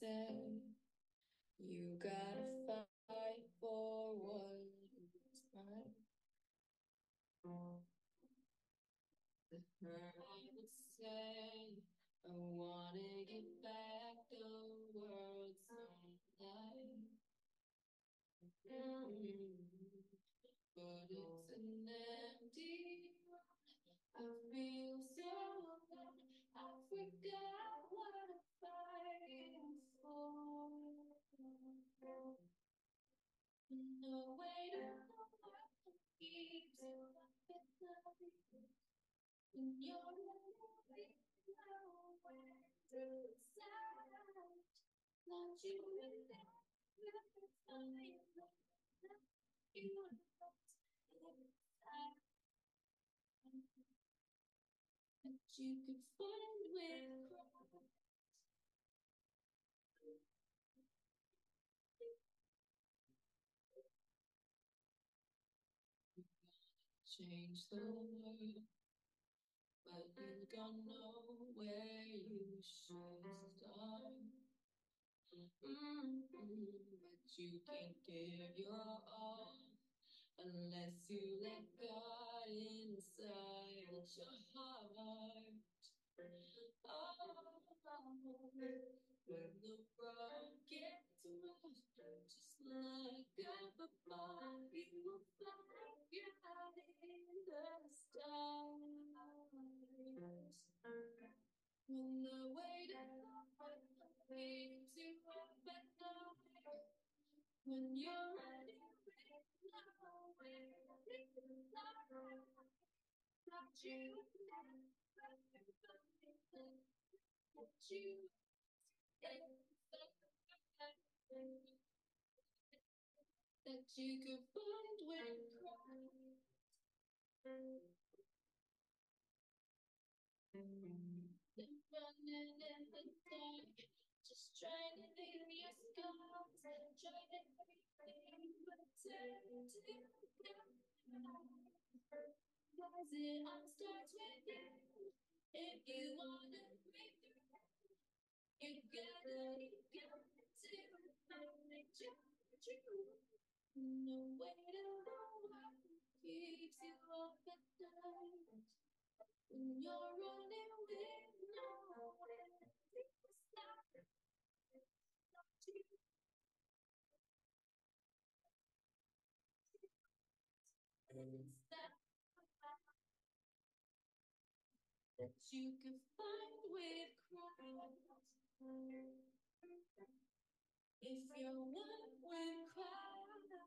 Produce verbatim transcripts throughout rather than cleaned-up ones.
say you gotta fight for what is right. I would say I wanna get back the world someday. Mm. But it's an empty room. I feel so alone. I forgot what I'm fighting for. No way to know what keeps you up at night. When you're running nowhere to decide. Not you and I, never find you want that you could find with Christ. Change the world, but you don't know where you should start. Mm-hmm. But you can't give your all unless you let God inside your heart. Oh, when the road gets rough, just like up above, you will find God in the stars. When the weight of life keeps you up at night, when you're ready with nowhere, it's not right. Not you, not you, that you could find when crying. Been running in the dark, just trying to leave your scars, trying everything but turn to God. Cause it all starts with you. If you wanna break through, you gotta, you gotta find your truth. No way to know what keeps you up at night. When you're running with nowhere to stop, it's that that you can find with Christ. If you're one with Christ.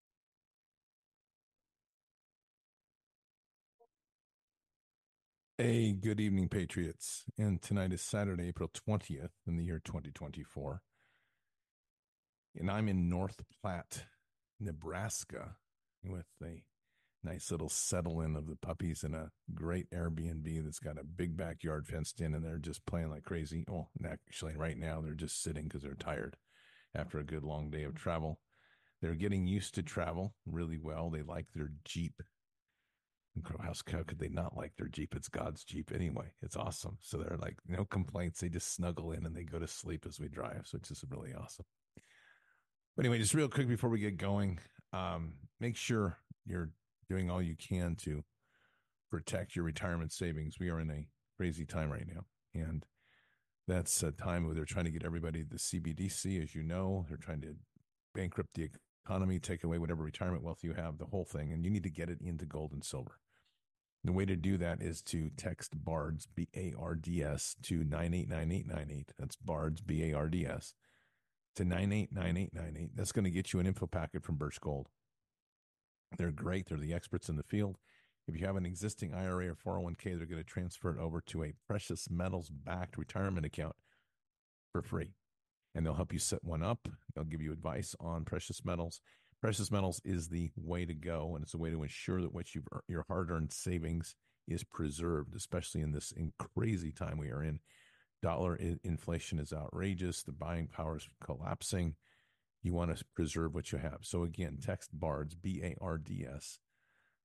A good evening, Patriots. And tonight is Saturday, April twentieth in the year twenty twenty-four. And I'm in North Platte, Nebraska, with a nice little settle in of the puppies and a great Airbnb that's got a big backyard fenced in, and they're just playing like crazy. Oh, actually, right now they're just sitting because they're tired after a good long day of travel. They're getting used to travel really well. They like their Jeep. How, how could they not like their Jeep? It's God's Jeep anyway. It's awesome. So they're like, no complaints. They just snuggle in and they go to sleep as we drive. So it's just really awesome. But anyway, just real quick before we get going, um, make sure you're doing all you can to protect your retirement savings. We are in a crazy time right now. And that's a time where they're trying to get everybody the C B D C, as you know. They're trying to bankrupt the economy, take away whatever retirement wealth you have, the whole thing. And you need to get it into gold and silver. The way to do that is to text BARDS, B A R D S, to nine eight nine eight nine eight. That's BARDS, B A R D S, to nine eight nine eight nine eight. That's going to get you an info packet from Birch Gold. They're great. They're the experts in the field. If you have an existing I R A or four oh one k, they're going to transfer it over to a precious metals backed retirement account for free. And they'll help you set one up. They'll give you advice on precious metals. Precious metals is the way to go, and it's a way to ensure that what you've, your hard-earned savings is preserved, especially in this in crazy time we are in. Dollar inflation is outrageous. The buying power is collapsing. You want to preserve what you have. So again, text BARDS, B A R D S,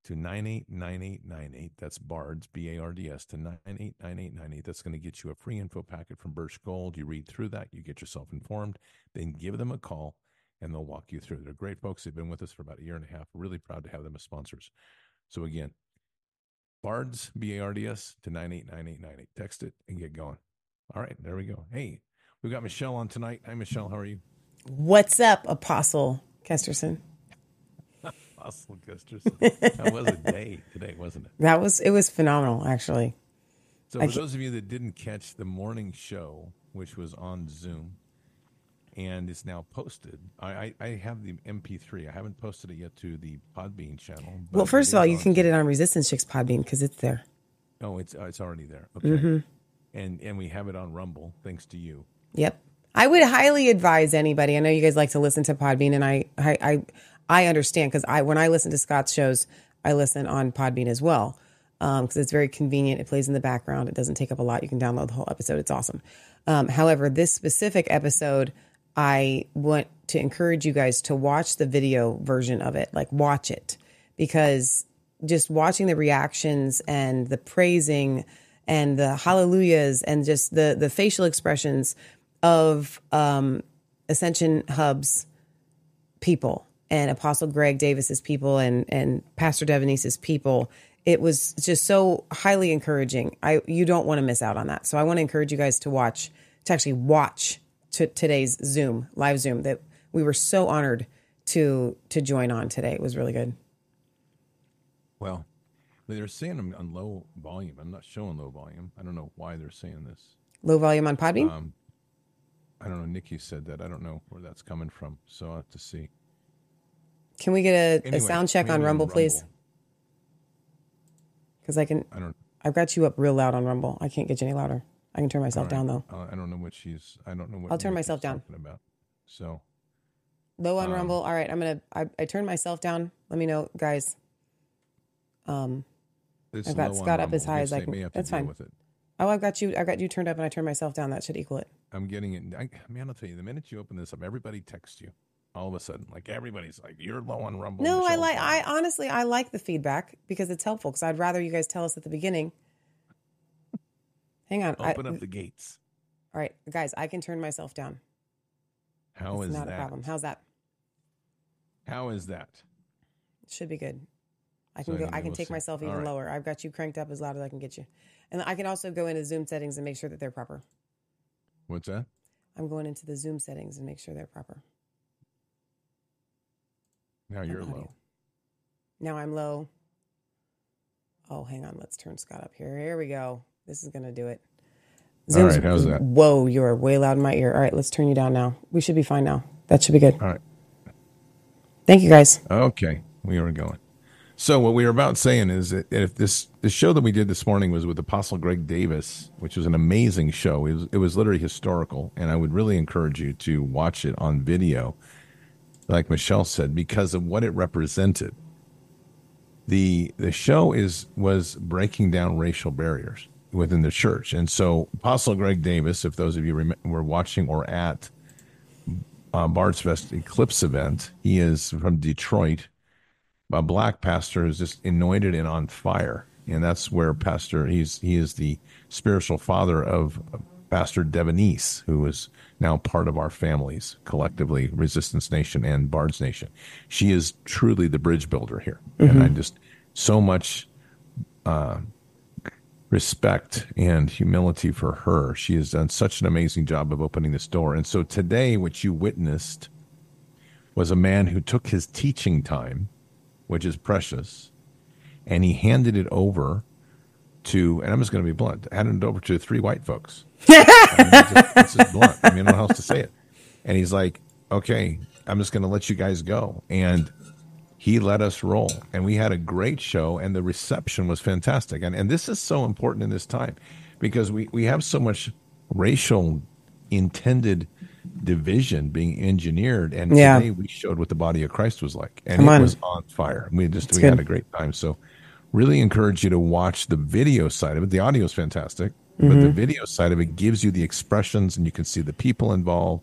to nine eight nine eight nine eight. That's BARDS, B A R D S, to nine eight nine eight nine eight. That's going to get you a free info packet from Birch Gold. You read through that, you get yourself informed, then give them a call, and they'll walk you through. They're great folks. They've been with us for about a year and a half. Really proud to have them as sponsors. So again, BARDS, B A R D S, to nine eight nine eight nine eight. Text it and get going. All right, there we go. Hey, we've got Michelle on tonight. Hi, Michelle. How are you? What's up, Apostle Kesterson? Apostle Kesterson. That was a day today, wasn't it? That was, it was phenomenal, actually. So for those of you that didn't catch the morning show, which was on Zoom, and it's now posted, I, I, I have the M P three. I haven't posted it yet to the Podbean channel. Well, first of all, you can get it on Resistance Chicks Podbean because it's there. Oh, it's uh, it's already there. Okay. Mm-hmm. And and we have it on Rumble, thanks to you. Yep. I would highly advise anybody. I know you guys like to listen to Podbean, and I I I, I understand because I when I listen to Scott's shows, I listen on Podbean as well because um, it's very convenient. It plays in the background. It doesn't take up a lot. You can download the whole episode. It's awesome. Um, however, this specific episode, I want to encourage you guys to watch the video version of it. Like, watch it, because just watching the reactions and the praising and the hallelujahs and just the, the facial expressions of um, Ascension Hub's people and Apostle Greg Davis's people and, and Pastor Devonice's people, it was just so highly encouraging. I You don't want to miss out on that. So I want to encourage you guys to watch, to actually watch to today's Zoom, live Zoom, that we were so honored to to join on today. It was really good. Well, they're saying I'm on low volume. I'm not showing low volume. I don't know why they're saying this. Low volume on Podbean? Um, I don't know. Nikki said that. I don't know where that's coming from. So I'll have to see. Can we get a, Anyway, a sound check on maybe Rumble, please? Because I can. I don't. I've got you up real loud on Rumble. I can't get you any louder. I can turn myself All down right. though. Uh, I don't know what she's. I don't know what. I'll turn Nikki's myself down. talking about. So Low on Um, Rumble. All right, I'm gonna. I, I turned myself down. Let me know, guys. Um. it's I've got low on Scott up Rumble. as high I as guess I they can- may have to that's deal fine. with it. Oh, I've got you. I've got you turned up, and I turned myself down. That should equal it. I'm getting it. I, man, I'll tell you. The minute you open this up, everybody texts you. All of a sudden, like everybody's like, "You're low on Rumble." No, I Michelle's like. low." I honestly, I like the feedback because it's helpful. Because I'd rather you guys tell us at the beginning. Hang on. I, Open up the gates. all right, guys. I can turn myself down. How It's is not that? a problem. How's that? How is that? It should be good. I So can go. anyway, I can we'll take see. myself All even right. lower. I've got you cranked up as loud as I can get you, and I can also go into Zoom settings and make sure that they're proper. What's that? I'm going into the Zoom settings and make sure they're proper. Now you're audio. low. Now I'm low. Oh, hang on. Let's turn Scott up here. Here we go. This is going to do it. All right, how's that? Whoa, you are way loud in my ear. All right, let's turn you down now. We should be fine now. That should be good. All right. Thank you, guys. Okay, we are going. So what we were about saying is that if this the show that we did this morning was with Apostle Greg Davis, which was an amazing show. It was it was literally historical, and I would really encourage you to watch it on video, like Michelle said, because of what it represented. The the show is was breaking down racial barriers within the church, and so Apostle Greg Davis, if those of you rem- were watching or at uh, Bard's Fest Eclipse event, he is from Detroit. A black pastor who's just anointed and on fire, and that's where Pastor he's he is the spiritual father of Pastor Devonice, who is now part of our families collectively, Resistance Nation and Bard's Nation. She is truly the bridge builder here, mm-hmm. and I just so much uh, respect and humility for her. She has done such an amazing job of opening this door, and so today, what you witnessed was a man who took his teaching time, which is precious, and he handed it over to, and I'm just going to be blunt, handed it over to three white folks. I mean, it's, just, it's just blunt. I mean, I don't know how else to say it. And he's like, okay, I'm just going to let you guys go. And he let us roll. And we had a great show, and the reception was fantastic. And and this is so important in this time because we, we have so much racial intended division being engineered, and yeah. today we showed what the body of Christ was like, and Come it on. was on fire. We just That's we good. had a great time. So really encourage you to watch the video side of it. The audio is fantastic, mm-hmm. but the video side of it gives you the expressions, and you can see the people involved.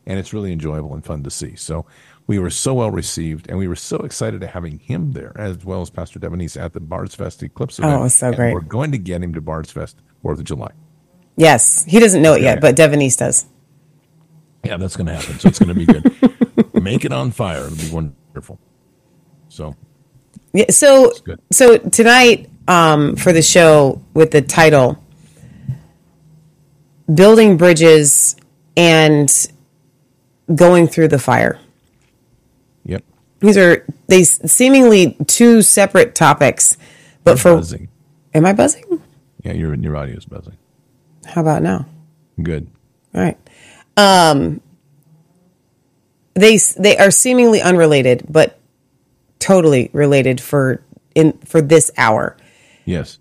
and it's really enjoyable and fun to see. So we were so well received, and we were so excited to having him there, as well as Pastor Devenese at the Bards Fest Eclipse event. Oh, it was so and great. We're going to get him to Bards Fest fourth of July. Yes, he doesn't know it Yeah, yet, but Devenese does. Yeah, that's going to happen. So it's going to be good. Make it on fire. It'll be wonderful. So, Yeah, so good. so tonight um, for the show with the title "Building Bridges and Going Through the Fire." Yep. These are they seemingly two separate topics, but You're for buzzing. Am I buzzing? Yeah, your your audio is buzzing. How about now? Good. All right. Um, they they are seemingly unrelated, but totally related for in for this hour. Yes.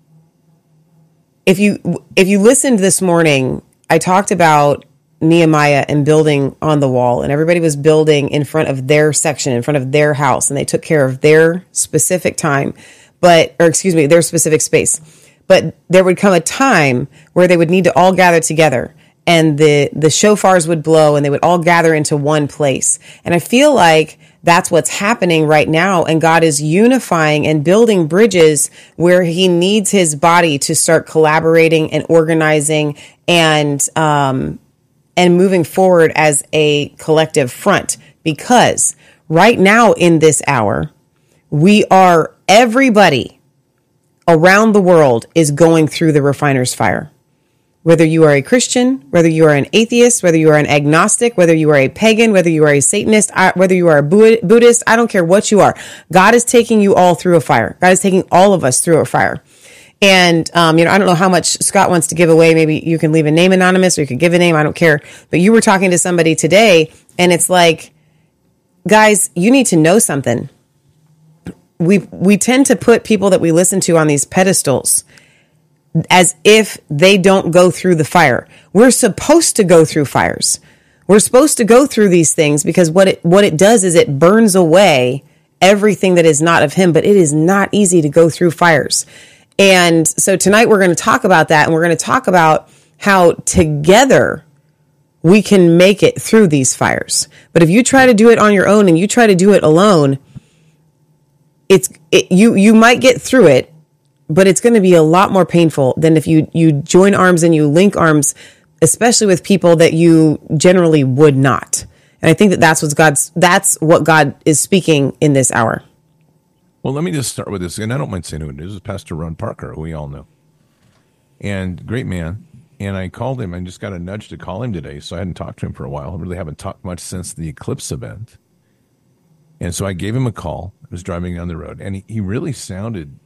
If you if you listened this morning, I talked about Nehemiah and building on the wall, and everybody was building in front of their section, in front of their house, and they took care of their specific time, but or excuse me, their specific space. But there would come a time where they would need to all gather together, and the the shofars would blow, and they would all gather into one place. And I feel like that's what's happening right now, and God is unifying and building bridges where He needs His body to start collaborating and organizing and um, and moving forward as a collective front. Because right now in this hour, we are everybody around the world is going through the refiner's fire. Whether you are a Christian, whether you are an atheist, whether you are an agnostic, whether you are a pagan, whether you are a Satanist, whether you are a Buddhist, I don't care what you are. God is taking you all through a fire. God is taking all of us through a fire. And, um, you know, I don't know how much Scott wants to give away. Maybe you can leave a name anonymous or you can give a name. I don't care. But you were talking to somebody today and it's like, guys, you need to know something. We we tend to put people that we listen to on these pedestals as if they don't go through the fire. We're supposed to go through fires. We're supposed to go through these things because what it what it does is it burns away everything that is not of Him. But it is not easy to go through fires. And so tonight we're going to talk about that, and we're going to talk about how together we can make it through these fires. But if you try to do it on your own and you try to do it alone, it's it, you you might get through it, but it's going to be a lot more painful than if you you join arms and you link arms, especially with people that you generally would not. And I think that that's what God's that's what God is speaking in this hour. Well, let me just start with this, and I don't mind saying who it is. It's Pastor Ron Parker, who we all know, and great man. And I called him. I just got a nudge to call him today, so I hadn't talked to him for a while. I really haven't talked much since the Eclipse event. And so I gave him a call. I was driving down the road, and he, he really sounded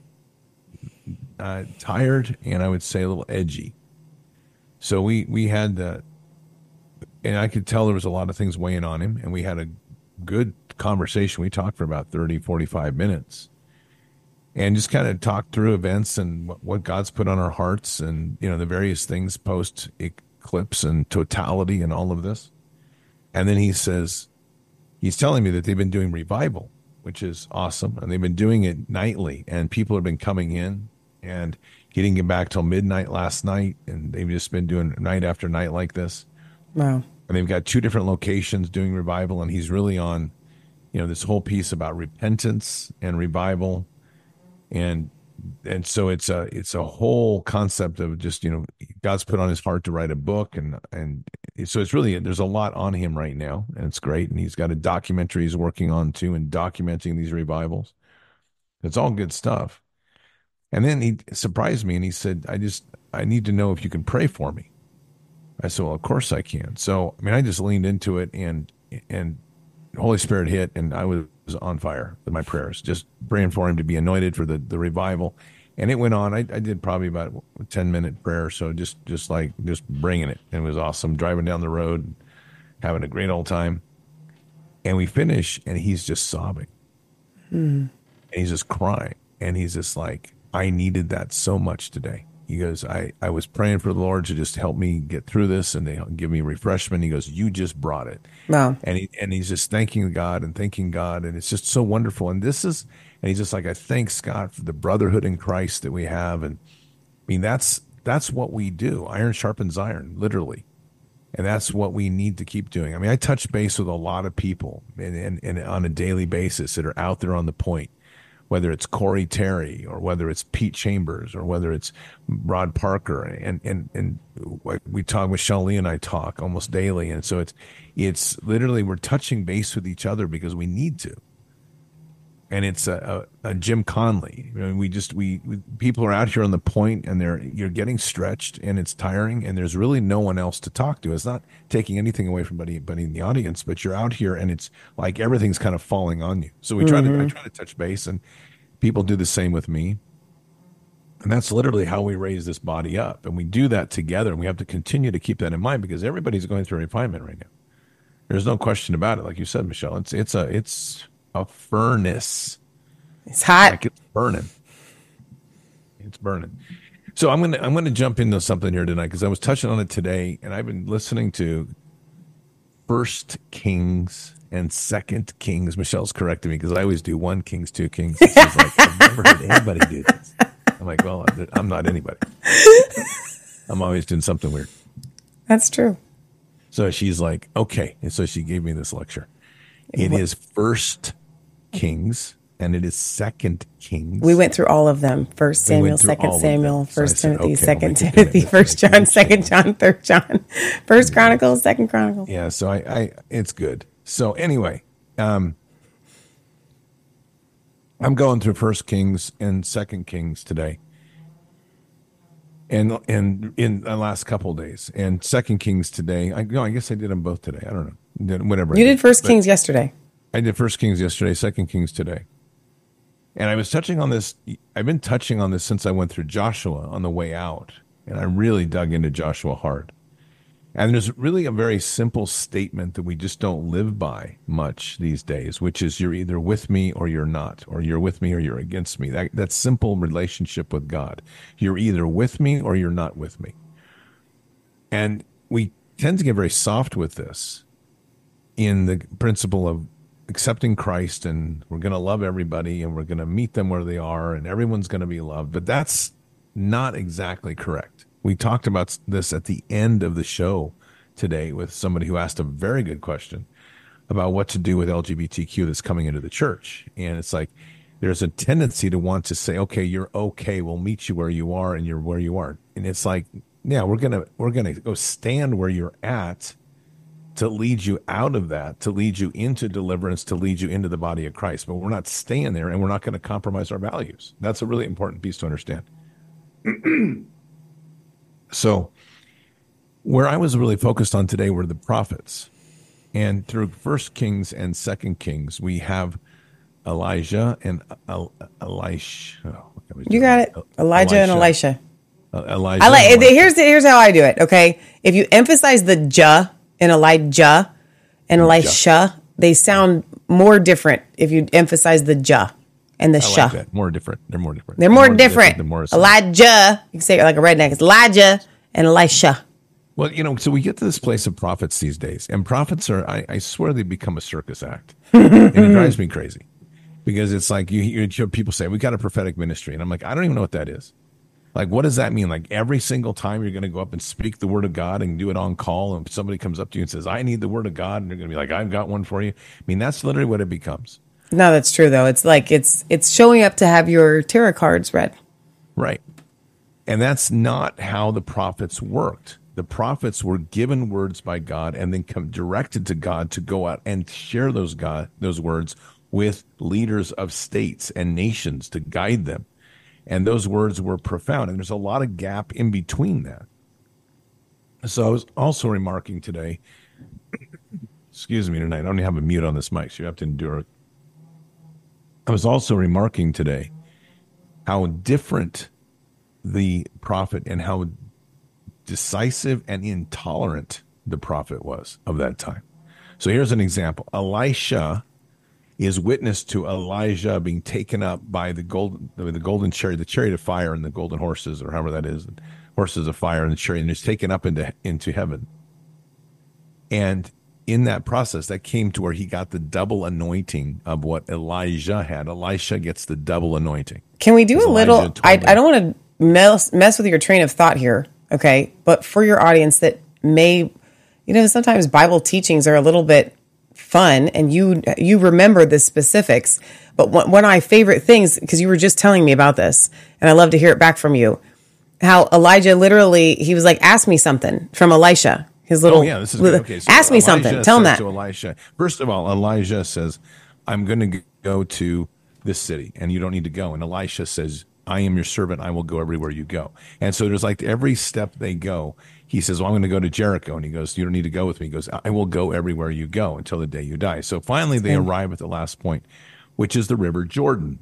uh, tired and I would say a little edgy. So we, we had the, and I could tell there was a lot of things weighing on him, and we had a good conversation. We talked for about thirty, forty-five minutes and just kind of talked through events and what, what God's put on our hearts and, you know, the various things post eclipse and totality and all of this. And then he says, he's telling me that they've been doing revival, which is awesome. And they've been doing it nightly, and people have been coming in, and he didn't get back till midnight last night. And they've just been doing night after night like this. Wow. And they've got two different locations doing revival. And he's really on, you know, this whole piece about repentance and revival. And, and so it's a, it's a whole concept of just, you know, God's put on his heart to write a book. And, and so it's really, there's a lot on him right now, and it's great. And he's got a documentary he's working on too, and documenting these revivals. It's all good stuff. And then he surprised me and he said, I just, I need to know if you can pray for me. I said, well, of course I can. So, I mean, I just leaned into it, and, and the Holy Spirit hit, and I was on fire with my prayers, just praying for him to be anointed for the, the revival. And it went on. I, I did probably about a ten minute prayer. So just, just like, just bringing it. It was awesome. Driving down the road, having a great old time. And we finish, and he's just sobbing. Mm. And he's just crying. And he's just like, I needed that so much today. He goes, I, I was praying for the Lord to just help me get through this and to give me refreshment. He goes, you just brought it. Wow. And he, and he's just thanking God and thanking God. And it's just so wonderful. And this is, and he's just like, I thank God for the brotherhood in Christ that we have. And I mean, that's, that's what we do. Iron sharpens iron, literally. And that's what we need to keep doing. I mean, I touch base with a lot of people and, and, and on a daily basis that are out there on the point, whether it's Corey Terry or whether it's Pete Chambers or whether it's Rod Parker. And, and, and we talk, Michelle Lee and I talk almost daily. And so it's, it's literally, we're touching base with each other because we need to. And it's a, a, a Jim Conley. I mean, we just we, we people are out here on the point, and they're you're getting stretched, and it's tiring, and there's really no one else to talk to. It's not taking anything away from anybody in the audience, but you're out here, and it's like everything's kind of falling on you. So we try mm-hmm. to I try to touch base, and people do the same with me. And that's literally how we raise this body up, and we do that together. And we have to continue to keep that in mind because everybody's going through refinement right now. There's no question about it, like you said, Michelle. It's it's a it's. a furnace. It's hot. Like it's burning. It's burning. So I'm gonna I'm gonna jump into something here tonight because I was touching on it today, and I've been listening to First Kings and Second Kings. Michelle's correcting me because I always do one Kings, two Kings. She's like, I've never heard anybody do this. I'm like, well, I'm not anybody. I'm always doing something weird. That's true. So she's like, okay, and so she gave me this lecture. It what? is First Kings, and it is Second Kings. We went through all of them. First Samuel, Second Samuel, First so Timothy, okay, Second Timothy, First John, Second John, Third John, First Chronicles, Second Chronicles. Yeah, so I, I it's good. So anyway, um, I'm going through First Kings and Second Kings today, and and in the last couple of days, and Second Kings today. I no, I guess I did them both today. I don't know, whatever. You did, did First Kings yesterday. I did First Kings yesterday, Second Kings today. And I was touching on this. I've been touching on this since I went through Joshua on the way out. And I really dug into Joshua hard. And there's really a very simple statement that we just don't live by much these days, which is you're either with me or you're not, or you're with me or you're against me. That, that simple relationship with God. You're either with me or you're not with me. And we tend to get very soft with this in the principle of accepting Christ, and we're going to love everybody, and we're going to meet them where they are, and everyone's going to be loved. But that's not exactly correct. We talked about this at the end of the show today with somebody who asked a very good question about what to do with L G B T Q that's coming into the church. And it's like there's a tendency to want to say, okay, you're okay, we'll meet you where you are, and you're where you are. And it's like, yeah, we're going to we're going to go stand where you're at to lead you out of that, to lead you into deliverance, to lead you into the body of Christ. But we're not staying there, and we're not going to compromise our values. That's a really important piece to understand. So where I was really focused on today were the prophets. And through First Kings and Second Kings, we have Elijah and El- Elisha. Oh, you got it. Elijah Elisha. and Elisha. Uh, Elijah I like, Elisha. Here's, here's how I do it, okay? If you emphasize the J in Elijah and Elisha, they sound more different if you emphasize the J and the I Sh. Like that. More different. They're more different. They're more, more different. different Elijah, you can say it like a redneck. It's Elijah and Elisha. Well, you know, so we get to this place of prophets these days, and prophets are, I, I swear they become a circus act. And it drives me crazy because it's like you, you hear people say, we got a prophetic ministry. And I'm like, I don't even know what that is. Like, what does that mean? Like, every single time you're going to go up and speak the word of God and do it on call, and somebody comes up to you and says, I need the word of God, and you're going to be like, I've got one for you. I mean, that's literally what it becomes. No, that's true, though. It's like it's it's showing up to have your tarot cards read. Right. And that's not how the prophets worked. The prophets were given words by God and then come directed to God to go out and share those God those words with leaders of states and nations to guide them. And those words were profound. And there's a lot of gap in between that. So I was also remarking today, excuse me tonight, I don't have a mute on this mic, so you have to endure it. I was also remarking today how different the prophet and how decisive and intolerant the prophet was of that time. So here's an example. Elisha is witness to Elijah being taken up by the golden, the golden chariot, the chariot of fire, and the golden horses, or however that is, horses of fire and the chariot, and is taken up into into heaven. And in that process, that came to where he got the double anointing of what Elijah had. Elisha gets the double anointing. Can we do a little? I, I don't want to mess mess with your train of thought here, okay? But for your audience that may you know, sometimes Bible teachings are a little bit fun and you you remember the specifics. But one, one of my favorite things, because you were just telling me about this, and I love to hear it back from you, how Elijah literally, he was like, ask me something from Elisha. His little, oh, yeah, this is good. Okay, so ask me Elijah something. Tell him that. To Elisha, first of all, Elijah says, I'm going to go to this city and you don't need to go. And Elisha says, I am your servant. I will go everywhere you go. And so there's like every step they go, he says, well, I'm going to go to Jericho. And he goes, you don't need to go with me. He goes, I will go everywhere you go until the day you die. So finally they arrive at the last point, which is the River Jordan.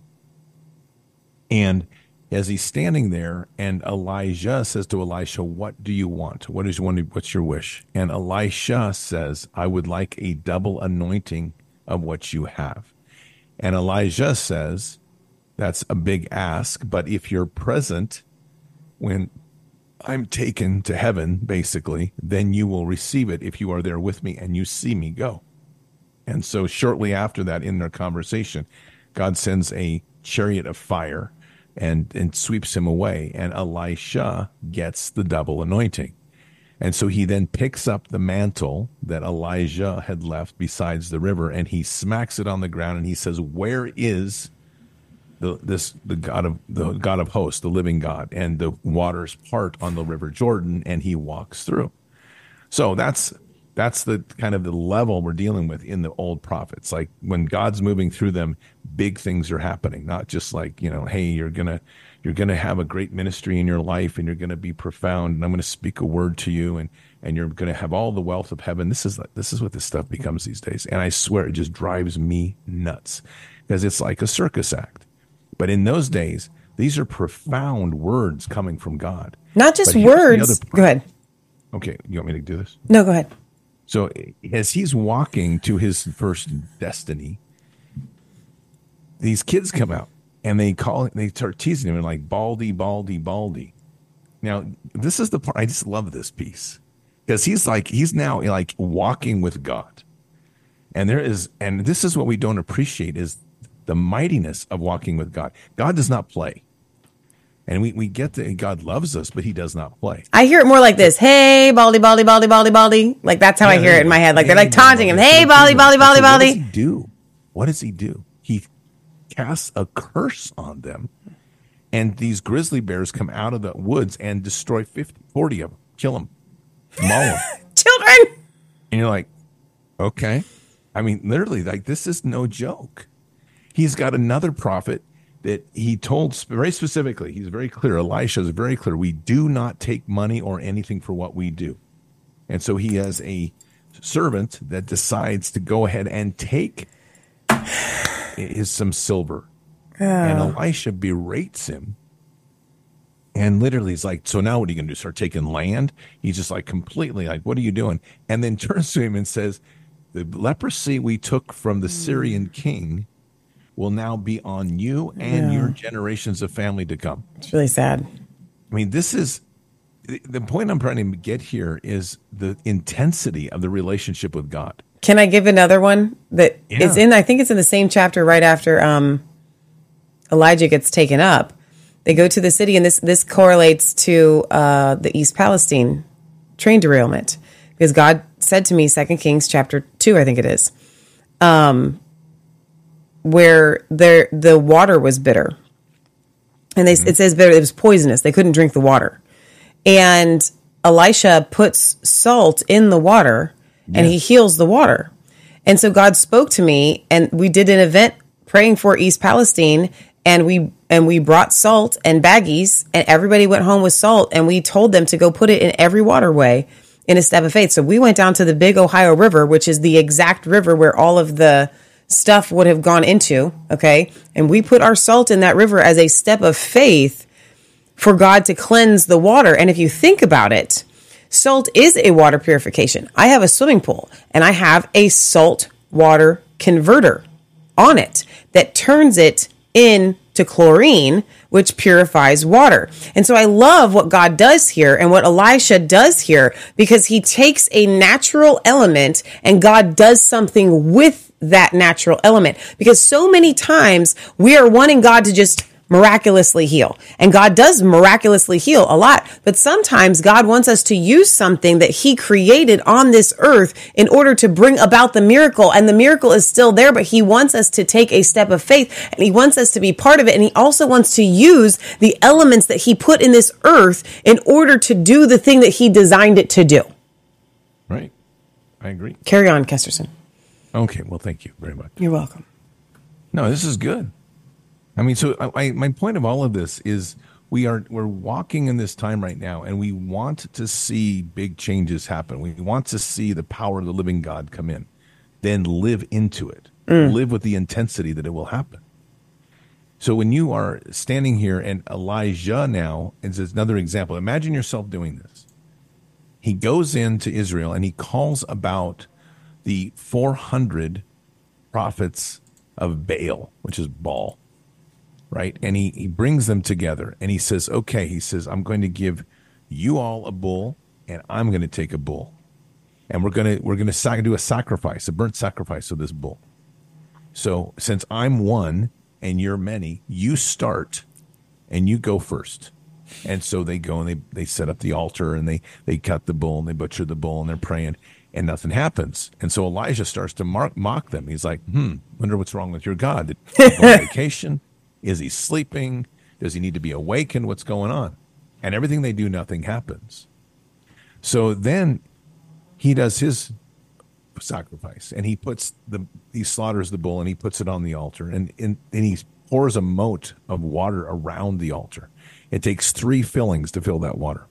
And as he's standing there, and Elijah says to Elisha, what do you want? What is one? What's your wish? And Elisha says, I would like a double anointing of what you have. And Elijah says, that's a big ask, but if you're present when I'm taken to heaven, basically, then you will receive it if you are there with me and you see me go. And so shortly after that, in their conversation, God sends a chariot of fire and, and sweeps him away. And Elisha gets the double anointing. And so he then picks up the mantle that Elijah had left besides the river, and he smacks it on the ground, and he says, where is the this the God of the God of hosts, the living God? And the waters part on the River Jordan, and he walks through. So that's that's the kind of the level we're dealing with in the old prophets. Like when God's moving through them, big things are happening, not just like, you know, hey, you're gonna you're gonna have a great ministry in your life and you're gonna be profound and I'm gonna speak a word to you and and you're gonna have all the wealth of heaven. This is this is what this stuff becomes these days. And I swear it just drives me nuts because it's like a circus act. But in those days, these are profound words coming from God. Not just words. Go ahead. Okay, you want me to do this? No, go ahead. So as he's walking to his first destiny, these kids come out and they call, they start teasing him and like Baldy, Baldy, Baldy. Now, this is the part, I just love this piece because he's like, he's now like walking with God. And there is, and this is what we don't appreciate is the mightiness of walking with God. God does not play. And we, we get that God loves us, but he does not play. I hear it more like this. Hey, Baldy, Baldy, Baldy, Baldy, Baldy. Like that's how yeah, I hear it in my head. Like hey, they're like taunting him. Hey, Baldy, Baldy, Baldy, Baldy. What does he do? What does he do? He casts a curse on them. And these grizzly bears come out of the woods and destroy fifty, forty of them. Kill them. Maul them. Children. And you're like, okay. I mean, literally, like this is no joke. He's got another prophet that he told very specifically, he's very clear, Elisha is very clear, we do not take money or anything for what we do. And so he has a servant that decides to go ahead and take his, some silver. Oh. And Elisha berates him. And literally he's like, so now what are you going to do? Start taking land? He's just like completely like, what are you doing? And then turns to him and says, the leprosy we took from the Syrian king will now be on you and yeah. your generations of family to come. It's really sad. I mean, this is the point I'm trying to get here is the intensity of the relationship with God. Can I give another one that yeah. is in, I think it's in the same chapter right after um, Elijah gets taken up. They go to the city, and this, this correlates to uh, the East Palestine train derailment because God said to me, Second Kings chapter two, I think it is, um, where there the water was bitter, and they mm-hmm. it says bitter. It was poisonous. They couldn't drink the water, and Elisha puts salt in the water, yeah. and he heals the water. And so God spoke to me, and we did an event praying for East Palestine, and we and we brought salt and baggies, and everybody went home with salt, and we told them to go put it in every waterway in a step of faith. So we went down to the big Ohio River, which is the exact river where all of the stuff would have gone into, okay? And we put our salt in that river as a step of faith for God to cleanse the water. And if you think about it, salt is a water purification. I have a swimming pool and I have a salt water converter on it that turns it into chlorine, which purifies water. And so I love what God does here and what Elisha does here because he takes a natural element and God does something with that natural element, because so many times we are wanting God to just miraculously heal. And God does miraculously heal a lot. But sometimes God wants us to use something that he created on this earth in order to bring about the miracle. And the miracle is still there, but he wants us to take a step of faith, and he wants us to be part of it. And he also wants to use the elements that he put in this earth in order to do the thing that he designed it to do. Right. I agree. Carry on, Kesterson. Okay. Well, thank you very much. You're welcome. No, this is good. I mean, so I, I, my point of all of this is we are we're walking in this time right now, and we want to see big changes happen. We want to see the power of the living God come in, then live into it, mm. live with the intensity that it will happen. So when you are standing here, and Elijah now is another example. Imagine yourself doing this. He goes into Israel and he calls about the four hundred prophets of Baal, which is Baal, right? And he, he brings them together and he says, okay, he says, I'm going to give you all a bull, and I'm going to take a bull. And we're going to, we're going to sac- do a sacrifice, a burnt sacrifice of this bull. So since I'm one and you're many, you start and you go first. And so they go and they, they set up the altar, and they, they cut the bull and they butcher the bull, and they're praying, and nothing happens. And so Elijah starts to mark, mock them. He's like, hmm, wonder what's wrong with your God. Did he go on vacation? Is he sleeping? Does he need to be awakened? What's going on? And everything they do, nothing happens. So then he does his sacrifice, and he puts the, he slaughters the bull, and he puts it on the altar, and, and, and he pours a moat of water around the altar. It takes three fillings to fill that water.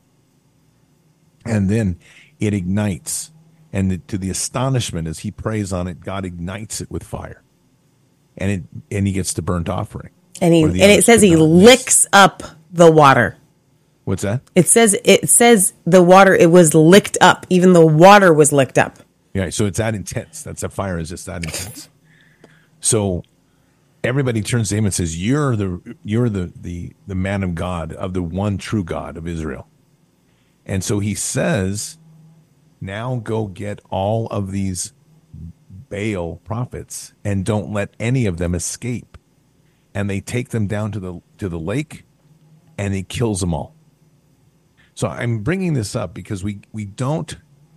And then it ignites. And to the astonishment, as he prays on it, God ignites it with fire. And it and he gets the burnt offering. And he and it says he licks up the water. What's that? It says it says the water, it was licked up. Even the water was licked up. Yeah, so it's that intense. That's a fire is just that intense. So everybody turns to him and says, You're the you're the, the the man of God, of the one true God of Israel. And so he says, now go get all of these Baal prophets and don't let any of them escape. And they take them down to the to the lake, and he kills them all. So I'm bringing this up because we, we don't,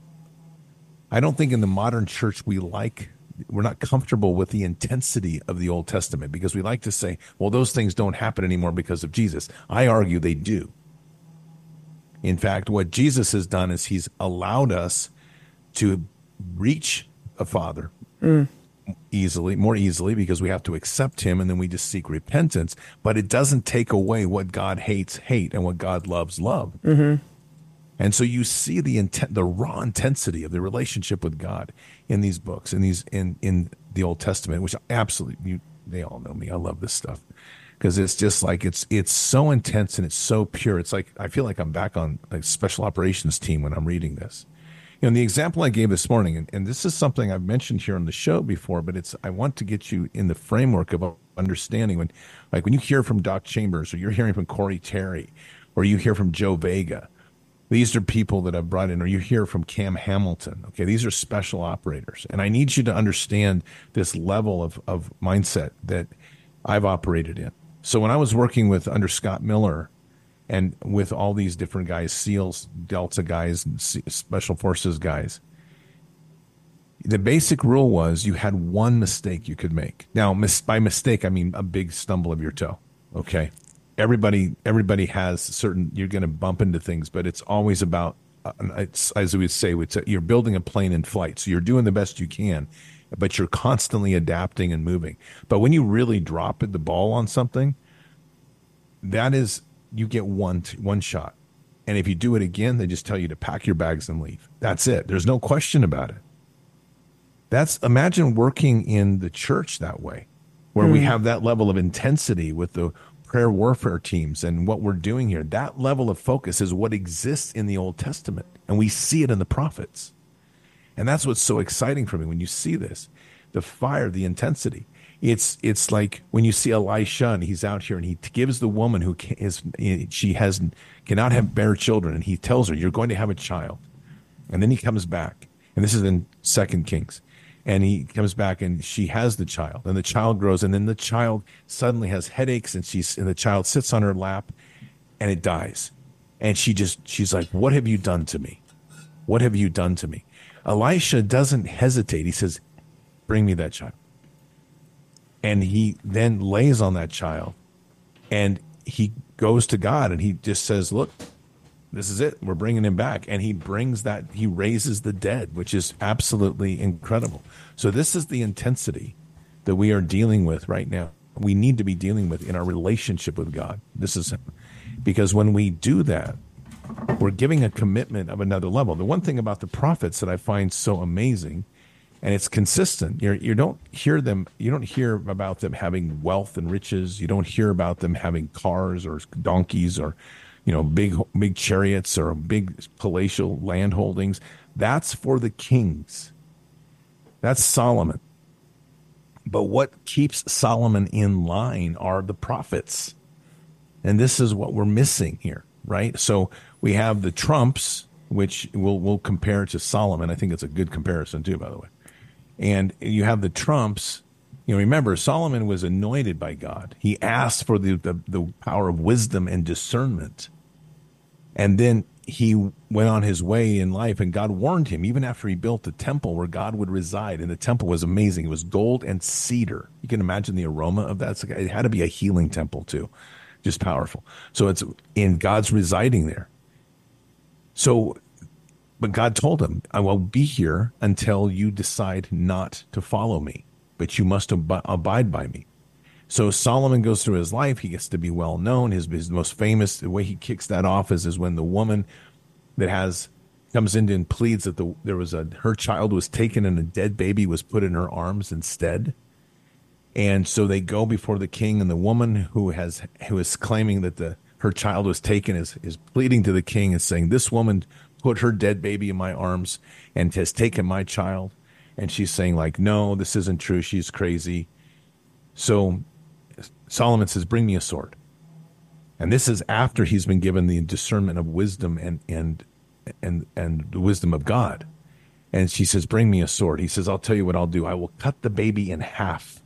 I don't think in the modern church we like, we're not comfortable with the intensity of the Old Testament, because we like to say, well, those things don't happen anymore because of Jesus. I argue they do. In fact, what Jesus has done is he's allowed us to reach a Father mm. easily, more easily, because we have to accept him, and then we just seek repentance. But it doesn't take away what God hates, hate, and what God loves, love. Mm-hmm. And so you see the intent, the raw intensity of the relationship with God in these books, in these in, in the Old Testament, which absolutely, you, they all know me. I love this stuff. Because it's just like, it's it's so intense and it's so pure. It's like, I feel like I'm back on like special operations team when I'm reading this. You know, the example I gave this morning, and, and this is something I've mentioned here on the show before, but it's, I want to get you in the framework of understanding when, like when you hear from Doc Chambers, or you're hearing from Corey Terry, or you hear from Joe Vega, these are people that I've brought in, or you hear from Cam Hamilton. Okay, these are special operators. And I need you to understand this level of, of mindset that I've operated in. So when I was working with under Scott Miller and with all these different guys, SEALs, Delta guys, and Special Forces guys, the basic rule was you had one mistake you could make. Now, mis- by mistake, I mean a big stumble of your toe. Okay, everybody, everybody has certain. You're going to bump into things, but it's always about. Uh, it's, as we would say, it's a, you're building a plane in flight, so you're doing the best you can, but you're constantly adapting and moving. But when you really drop the ball on something, that is, you get one one shot. And if you do it again, they just tell you to pack your bags and leave. That's it. There's no question about it. That's, imagine working in the church that way, where mm. we have that level of intensity with the prayer warfare teams and what we're doing here. That level of focus is what exists in the Old Testament, and we see it in the prophets. And that's what's so exciting for me when you see this, the fire, the intensity. It's it's like when you see Elisha and he's out here and he gives the woman who is she has cannot have bear children, and he tells her, you're going to have a child. And then he comes back, and this is in Second Kings, And he comes back and she has the child, and the child grows, and then the child suddenly has headaches, and she's and the child sits on her lap and it dies. And she just she's like, "What have you done to me? What have you done to me?" Elisha doesn't hesitate. He says, "Bring me that child." And he then lays on that child, and he goes to God, and he just says, "Look, this is it. We're bringing him back." And he brings that, he raises the dead, which is absolutely incredible. So this is the intensity that we are dealing with right now. We need to be dealing with in our relationship with God. This is because when we do that, we're giving a commitment of another level. The one thing about the prophets that I find so amazing, and it's consistent, you're, you don't hear them, you don't hear about them having wealth and riches. You don't hear about them having cars or donkeys or, you know, big, big chariots or big palatial land holdings. That's for the kings. That's Solomon. But what keeps Solomon in line are the prophets. And this is what we're missing here, right? So we have the trumps, which we'll, we'll compare to Solomon. I think it's a good comparison too, by the way. And you have the trumps. You know, remember, Solomon was anointed by God. He asked for the, the, the power of wisdom and discernment. And then he went on his way in life, and God warned him, even after he built the temple where God would reside. And the temple was amazing. It was gold and cedar. You can imagine the aroma of that. It had to be a healing temple too, just powerful. So it's in God's residing there. So, but God told him, "I will be here until you decide not to follow me, but you must ab- abide by me." So Solomon goes through his life. He gets to be well known. His, his most famous, the way he kicks that off is, is when the woman that has comes in and pleads that the there was a her child was taken and a dead baby was put in her arms instead. And so they go before the king, and the woman who has who is claiming that the her child was taken is is pleading to the king and saying, "This woman put her dead baby in my arms and has taken my child." And she's saying, like, "No, this isn't true. She's crazy." So Solomon says, "Bring me a sword." And this is after he's been given the discernment of wisdom and and and and the wisdom of God. And she says, "Bring me a sword." He says, "I'll tell you what I'll do. I will cut the baby in half."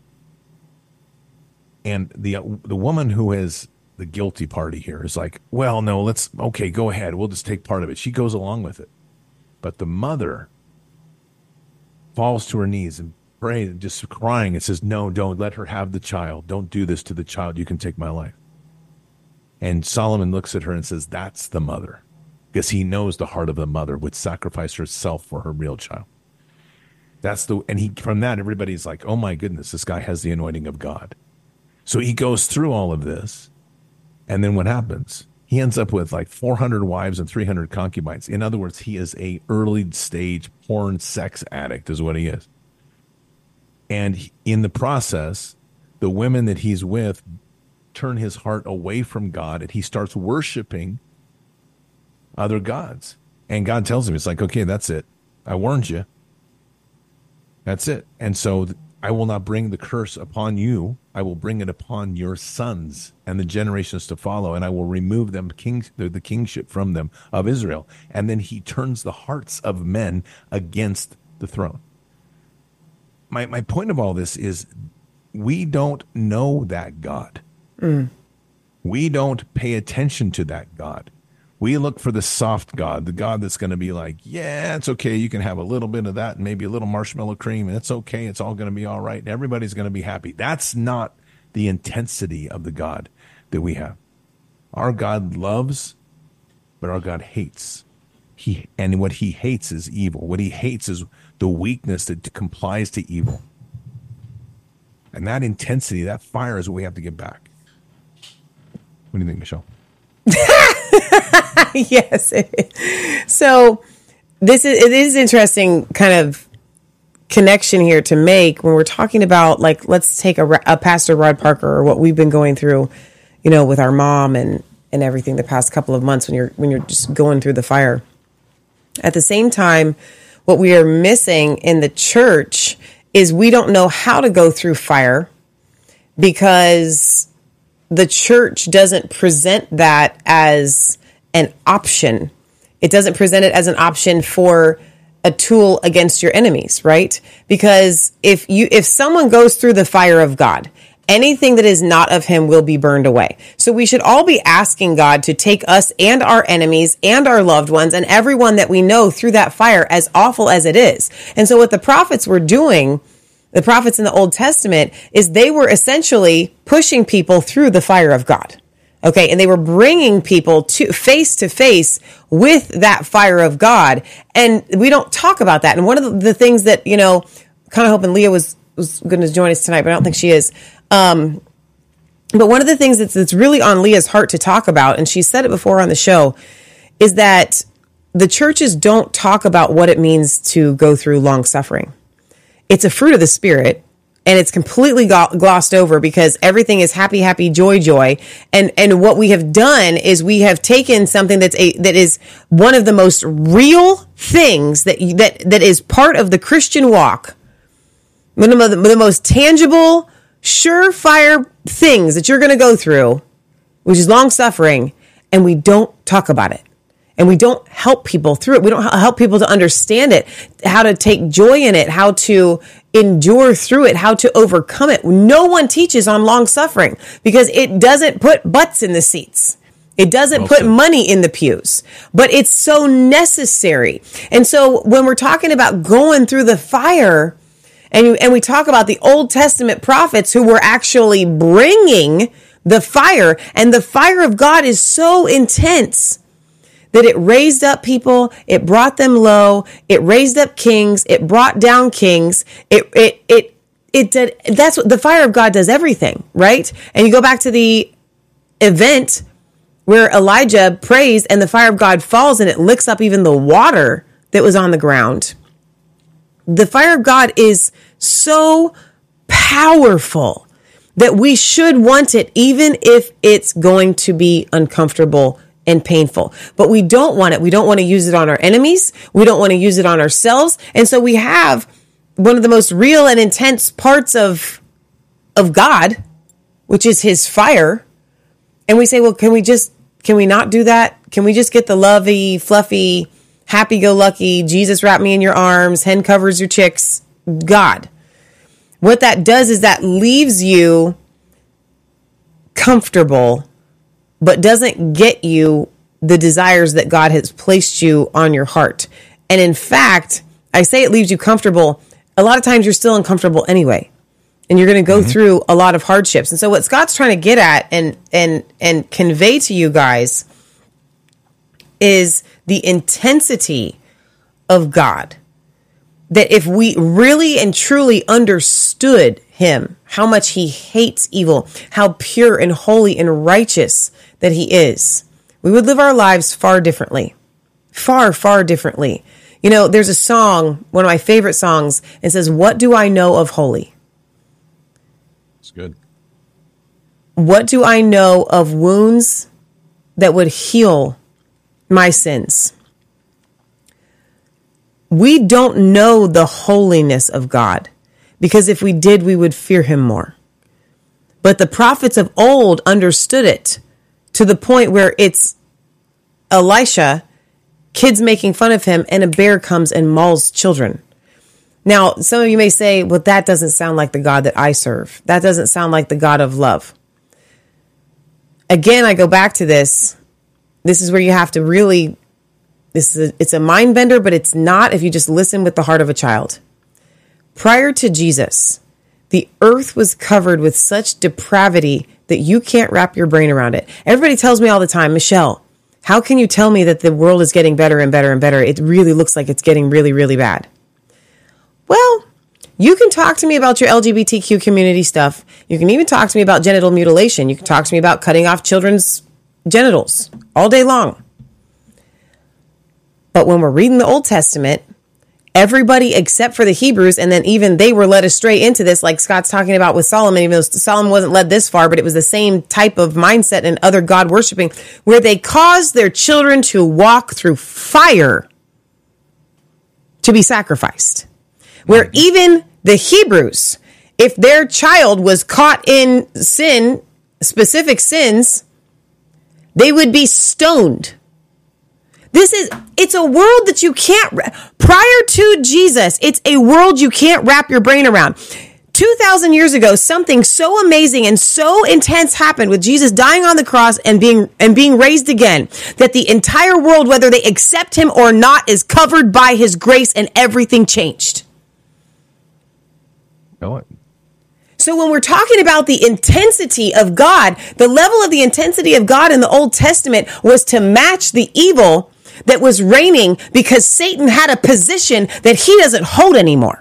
And the the woman who is the guilty party here is like, "Well, no, let's, okay, go ahead. We'll just take part of it." She goes along with it. But the mother falls to her knees and prays, just crying, and says, "No, don't let her have the child. Don't do this to the child. You can take my life." And Solomon looks at her and says, "That's the mother," because he knows the heart of the mother would sacrifice herself for her real child. That's the, and he, from that, everybody's like, "Oh my goodness, this guy has the anointing of God." So he goes through all of this. And then what happens? He ends up with like four hundred wives and three hundred concubines. In other words, he is a early stage porn sex addict is what he is. And in the process, the women that he's with turn his heart away from God, and he starts worshiping other gods. And God tells him, it's like, "Okay, that's it. I warned you. That's it. And so I will not bring the curse upon you. I will bring it upon your sons and the generations to follow, and I will remove them king, the, the kingship from them of Israel." And then he turns the hearts of men against the throne. My my point of all this is we don't know that God. Mm. We don't pay attention to that God. We look for the soft God, the God that's going to be like, "Yeah, it's okay. You can have a little bit of that and maybe a little marshmallow cream, and it's okay. It's all going to be all right. And everybody's going to be happy." That's not the intensity of the God that we have. Our God loves, but our God hates. He and what he hates is evil. What he hates is the weakness that complies to evil. And that intensity, that fire is what we have to get back. What do you think, Michelle? Yes. So this is, it is interesting kind of connection here to make when we're talking about, like, let's take a, a Pastor Rod Parker, or what we've been going through, you know, with our mom and, and everything the past couple of months when you're, when you're just going through the fire. At the same time, what we are missing in the church is we don't know how to go through fire, because the church doesn't present that as an option. It doesn't present it as an option for a tool against your enemies, right? Because if you, if someone goes through the fire of God, anything that is not of him will be burned away. So we should all be asking God to take us and our enemies and our loved ones and everyone that we know through that fire, as awful as it is. And so what the prophets were doing, the prophets in the Old Testament, is they were essentially pushing people through the fire of God. Okay. And they were bringing people to face to face with that fire of God. And we don't talk about that. And one of the things that, you know, kind of hoping Leah was, was going to join us tonight, but I don't think she is. Um, but one of the things that's, that's really on Leah's heart to talk about, and she said it before on the show, is that the churches don't talk about what it means to go through long suffering. It's a fruit of the Spirit, and it's completely glossed over because everything is happy, happy, joy, joy. And and what we have done is we have taken something that's a that is one of the most real things that that that is part of the Christian walk, one of the, the most tangible, surefire things that you're going to go through, which is long suffering, and we don't talk about it. And we don't help people through it. We don't help people to understand it, how to take joy in it, how to endure through it, how to overcome it. No one teaches on long suffering because it doesn't put butts in the seats. It doesn't well put said. money in the pews, but it's so necessary. And so when we're talking about going through the fire, and, and we talk about the Old Testament prophets who were actually bringing the fire, and the fire of God is so intense that it raised up people, it brought them low, it raised up kings, it brought down kings, it it it it did. That's what the fire of God does, everything, right? And you go back to the event where Elijah prays and the fire of God falls and it licks up even the water that was on the ground. The fire of God is so powerful that we should want it, even if it's going to be uncomfortable and painful. But we don't want it. We don't want to use it on our enemies. We don't want to use it on ourselves. And so we have one of the most real and intense parts of, of God, which is his fire. And we say, well, can we just, can we not do that? Can we just get the lovey, fluffy, happy-go-lucky, Jesus wrap me in your arms, hen covers your chicks, God? What that does is that leaves you comfortable, but doesn't get you the desires that God has placed you on your heart. And in fact, I say it leaves you comfortable. A lot of times you're still uncomfortable anyway, and you're going to go mm-hmm. through a lot of hardships. And so what Scott's trying to get at and and and convey to you guys is the intensity of God. That if we really and truly understood him, how much he hates evil, how pure and holy and righteous that he is, we would live our lives far differently, far, far differently. You know, there's a song, one of my favorite songs, and says, "What do I know of holy? It's good. What do I know of wounds that would heal my sins?" We don't know the holiness of God, because if we did, we would fear him more. But the prophets of old understood it to the point where it's Elisha, kids making fun of him, and a bear comes and mauls children. Now, some of you may say, well, that doesn't sound like the God that I serve. That doesn't sound like the God of love. Again, I go back to this. This is where you have to really, this is a, it's a mind bender, but it's not if you just listen with the heart of a child. Prior to Jesus, the earth was covered with such depravity that you can't wrap your brain around it. Everybody tells me all the time, Michelle, how can you tell me that the world is getting better and better and better? It really looks like it's getting really, really bad. Well, you can talk to me about your L G B T Q community stuff. You can even talk to me about genital mutilation. You can talk to me about cutting off children's genitals all day long. But when we're reading the Old Testament, everybody except for the Hebrews, and then even they were led astray into this, like Scott's talking about with Solomon, even though Solomon wasn't led this far, but it was the same type of mindset and other God worshiping, where they caused their children to walk through fire to be sacrificed. Where even the Hebrews, if their child was caught in sin, specific sins, they would be stoned. This is, it's a world that you can't, prior to Jesus, it's a world you can't wrap your brain around. two thousand years ago, something so amazing and so intense happened with Jesus dying on the cross and being and being raised again, that the entire world, whether they accept him or not, is covered by his grace, and everything changed. Go it. So when we're talking about the intensity of God, the level of the intensity of God in the Old Testament was to match the evil that was reigning, because Satan had a position that he doesn't hold anymore.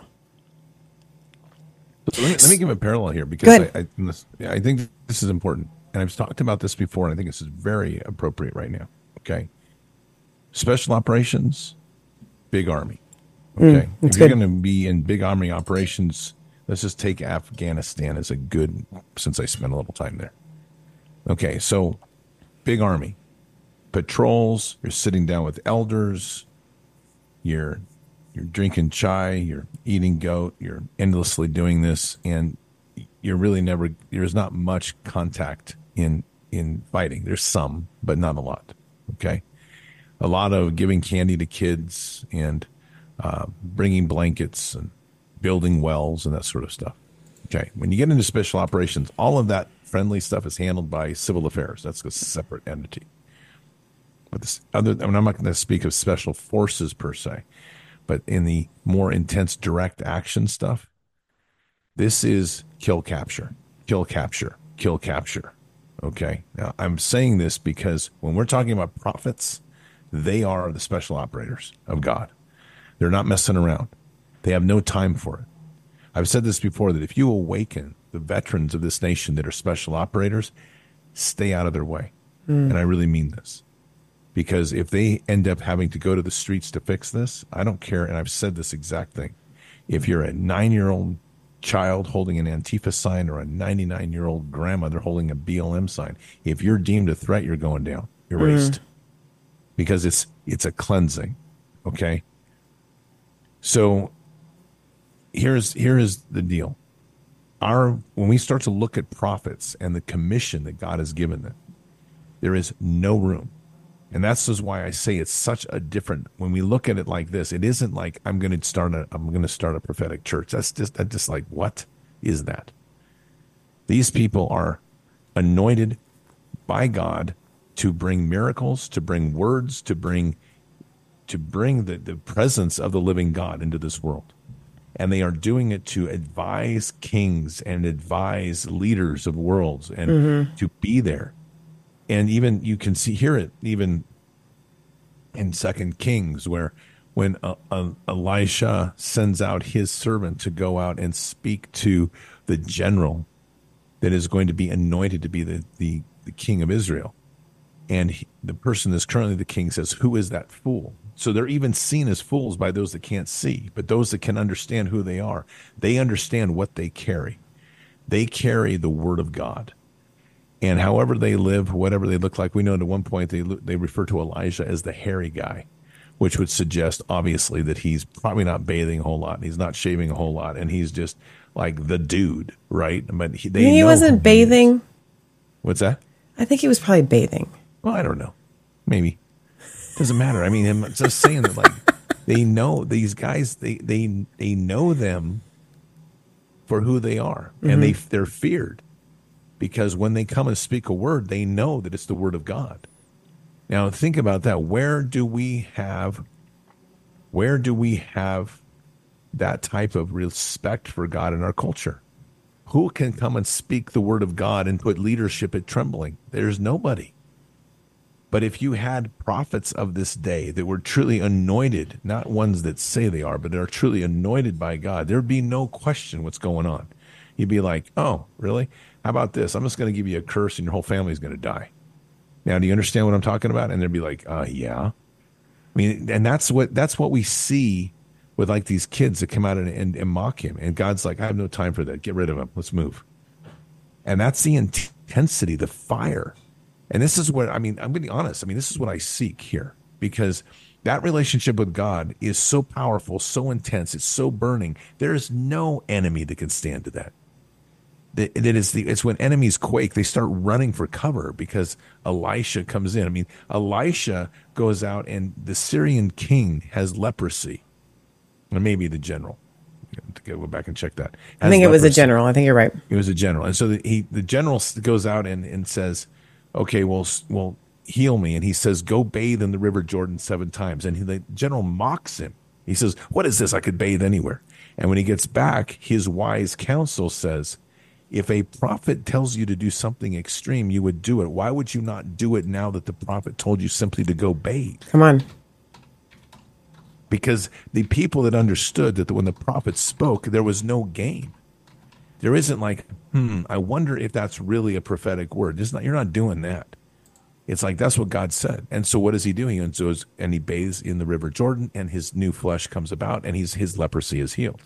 So let, me, let me give a parallel here, because I, I, I think this is important. And I've talked about this before, and I think this is very appropriate right now. Okay. Special operations, big army. Okay. Mm, if you're going to be in big army operations, let's just take Afghanistan as a good, since I spent a little time there. Okay. So big army. Patrols, you're sitting down with elders, you're you're drinking chai, you're eating goat, you're endlessly doing this, and you're really never, there's not much contact in in fighting. There's some, but not a lot. Okay, a lot of giving candy to kids and uh, bringing blankets and building wells and that sort of stuff. Okay, when you get into special operations, all of that friendly stuff is handled by civil affairs. That's a separate entity. But this other, I mean, I'm not going to speak of special forces per se, but in the more intense direct action stuff, this is kill, capture, kill, capture, kill, capture. Okay. Now I'm saying this because when we're talking about prophets, they are the special operators of God. They're not messing around. They have no time for it. I've said this before, that if you awaken the veterans of this nation that are special operators, stay out of their way. Mm. And I really mean this. Because if they end up having to go to the streets to fix this, I don't care. And I've said this exact thing. If you're a nine-year-old child holding an Antifa sign, or a ninety-nine-year-old grandmother holding a B L M sign, if you're deemed a threat, you're going down, erased. Mm. Because it's it's a cleansing. Okay? So here's here is the deal. Our when we start to look at prophets and the commission that God has given them, there is no room. And that's just why I say it's such a different, when we look at it like this, it isn't like I'm going to start a I'm going to start a prophetic church. That's just that's just like, what is that? These people are anointed by God to bring miracles, to bring words, to bring to bring the, the presence of the living God into this world. And they are doing it to advise kings and advise leaders of worlds, and mm-hmm. to be there. And even you can see hear it even in Second Kings, where when uh, uh, Elisha sends out his servant to go out and speak to the general that is going to be anointed to be the, the, the king of Israel. And he, the person that's currently the king says, "Who is that fool?" So they're even seen as fools by those that can't see, but those that can understand who they are, they understand what they carry. They carry the word of God. And however they live, whatever they look like, we know at one point they they refer to Elijah as the hairy guy, which would suggest obviously that he's probably not bathing a whole lot, he's not shaving a whole lot, and he's just like the dude, right? But he, they he know wasn't bathing. What's that? I think he was probably bathing. Well, I don't know. Maybe. Doesn't matter. I mean, I'm just saying that, like, they know these guys. They they they know them for who they are, mm-hmm. and they they're feared. Because when they come and speak a word, they know that it's the word of God. Now, think about that. Where do we have, where do we have that type of respect for God in our culture? Who can come and speak the word of God and put leadership at trembling? There's nobody. But if you had prophets of this day that were truly anointed, not ones that say they are, but that are truly anointed by God, there'd be no question what's going on. You'd be like, oh, really? How about this? I'm just going to give you a curse and your whole family's going to die. Now, do you understand what I'm talking about? And they'd be like, uh, yeah. I mean, and that's what that's what we see with like these kids that come out and, and, and mock him. And God's like, I have no time for that. Get rid of him. Let's move. And that's the intensity, the fire. And this is what, I mean, I'm going to be honest. I mean, this is what I seek here, because that relationship with God is so powerful, so intense. It's so burning. There is no enemy that can stand to that. That it is the it's when enemies quake, they start running for cover because Elisha comes in. I mean, Elisha goes out and the Syrian king has leprosy, or maybe the general. To go back and check that. I think it was a general. I think you're right. It was a general, and so the, he the general goes out and, and says, "Okay, well, well, heal me." And he says, "Go bathe in the River Jordan seven times." And he, the general mocks him. He says, "What is this? I could bathe anywhere." And when he gets back, his wise counsel says, if a prophet tells you to do something extreme, you would do it. Why would you not do it now that the prophet told you simply to go bathe? Come on. Because the people that understood that when the prophet spoke, there was no game. There isn't like, hmm, I wonder if that's really a prophetic word. It's not, you're not doing that. It's like, that's what God said. And so what is he doing? And so is, and he bathes in the River Jordan, and his new flesh comes about, and he's, his leprosy is healed.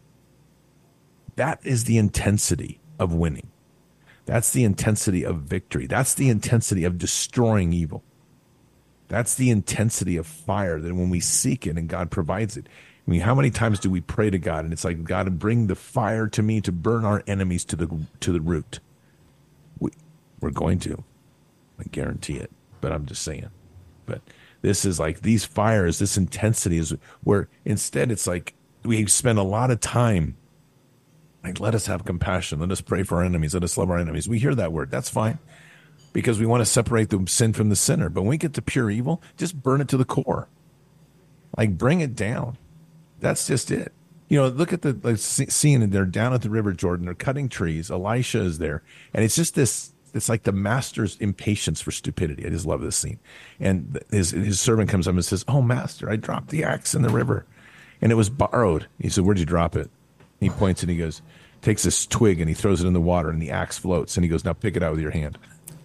That is the intensity of winning. That's the intensity of victory. That's the intensity of destroying evil. That's the intensity of fire that when we seek it and God provides it. I mean, how many times do we pray to God and it's like, God, bring the fire to me to burn our enemies to the to the root? We, we're going to. I guarantee it. But I'm just saying. But this is like these fires, this intensity is where instead it's like we spend a lot of time like, let us have compassion. Let us pray for our enemies. Let us love our enemies. We hear that word. That's fine. Because we want to separate the sin from the sinner. But when we get to pure evil, just burn it to the core. Like, bring it down. That's just it. You know, look at the like, scene. They're down at the River Jordan. They're cutting trees. Elisha is there. And it's just this, it's like the master's impatience for stupidity. I just love this scene. And his, his servant comes up and says, "Oh, master, I dropped the axe in the river. And it was borrowed." He said, "Where'd you drop it?" He points and he goes, takes this twig and he throws it in the water and the axe floats. And he goes, "Now pick it out with your hand."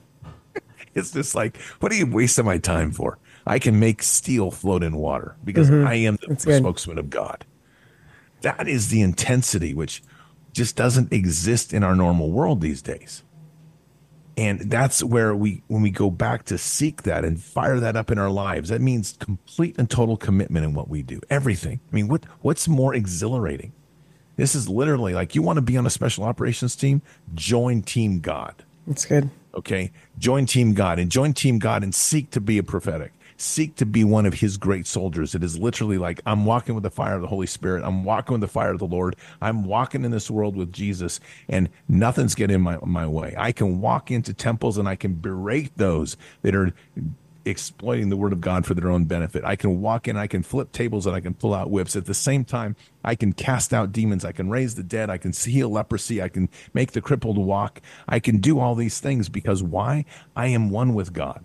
It's just like, what are you wasting my time for? I can make steel float in water because mm-hmm. I am the That's spokesman good. Of God. That is the intensity which just doesn't exist in our normal world these days. And that's where we, when we go back to seek that and fire that up in our lives, that means complete and total commitment in what we do. Everything. I mean, what what's more exhilarating? This is literally like, you want to be on a special operations team? Join Team God. That's good. Okay? Join Team God and join Team God and seek to be a prophetic. Seek to be one of his great soldiers. It is literally like, I'm walking with the fire of the Holy Spirit. I'm walking with the fire of the Lord. I'm walking in this world with Jesus, and nothing's getting in my, my way. I can walk into temples and I can berate those that are exploiting the word of God for their own benefit. I can walk in, I can flip tables, and I can pull out whips. At the same time, I can cast out demons. I can raise the dead. I can heal leprosy. I can make the crippled walk. I can do all these things because why? I am one with God.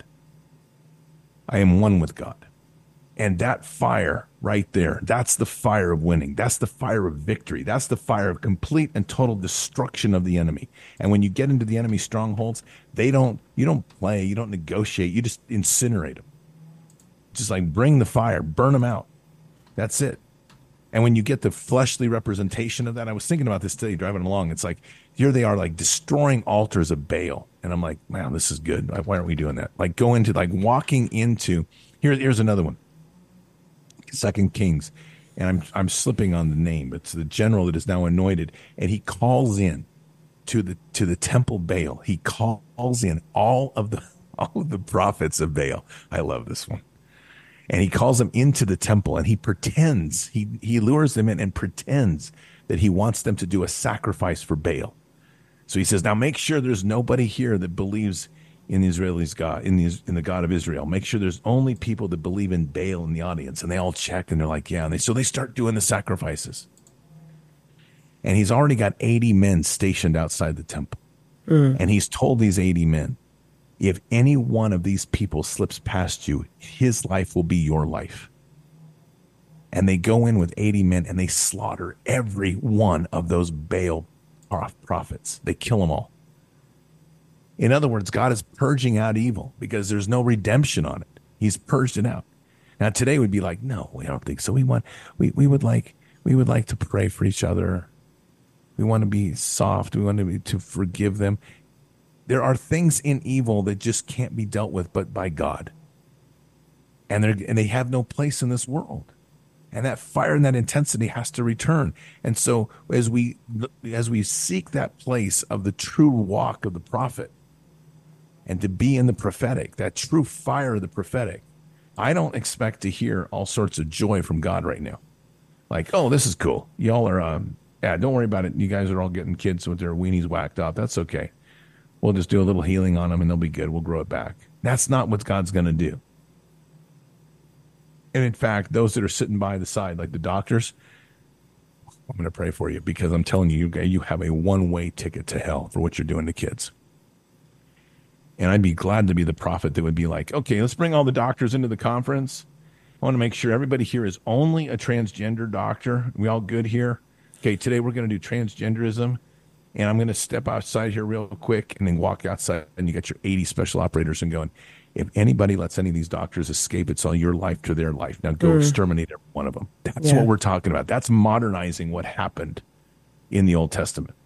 I am one with God. And that fire right there, that's the fire of winning. That's the fire of victory. That's the fire of complete and total destruction of the enemy. And when you get into the enemy strongholds, they don't, you don't play, you don't negotiate, you just incinerate them. Just like bring the fire, burn them out. That's it. And when you get the fleshly representation of that, I was thinking about this today driving along. It's like, here they are like destroying altars of Baal. And I'm like, wow, this is good. Why aren't we doing that? Like go into like walking into, here, here's another one. Second Kings, and I'm I'm slipping on the name, but it's the general that is now anointed, and he calls in to the to the temple Baal. He calls in all of the all of the prophets of Baal. I love this one. And he calls them into the temple, and he pretends, he he lures them in and pretends that he wants them to do a sacrifice for Baal. So he says, now make sure there's nobody here that believes in the Israelis' God, in the in the God of Israel. Make sure there's only people that believe in Baal in the audience. And they all check and they're like, yeah. And they, so they start doing the sacrifices. And he's already got eighty men stationed outside the temple. Mm. And he's told these eighty men, if any one of these people slips past you, his life will be your life. And they go in with eighty men and they slaughter every one of those Baal prophets. They kill them all. In other words, God is purging out evil because there's no redemption on it. He's purged it out. Now today would be like, no, we don't think so. We want, we, we would like, we would like to pray for each other. We want to be soft. We want to be, to forgive them. There are things in evil that just can't be dealt with, but by God. And they and they have no place in this world. And that fire and that intensity has to return. And so as we as we seek that place of the true walk of the prophet and to be in the prophetic, that true fire of the prophetic, I don't expect to hear all sorts of joy from God right now. Like, oh, this is cool. Y'all are, um, yeah, don't worry about it. You guys are all getting kids with their weenies whacked off. That's okay. We'll just do a little healing on them and they'll be good. We'll grow it back. That's not what God's going to do. And in fact, those that are sitting by the side, like the doctors, I'm going to pray for you because I'm telling you, you, you have a one-way ticket to hell for what you're doing to kids. And I'd be glad to be the prophet that would be like, okay, let's bring all the doctors into the conference. I want to make sure everybody here is only a transgender doctor. We all good here? Okay, today we're going to do transgenderism. And I'm going to step outside here real quick and then walk outside. And you got your eighty special operators and going, if anybody lets any of these doctors escape, it's all your life to their life. Now go mm. exterminate every one of them. That's yeah. what we're talking about. That's modernizing what happened in the Old Testament.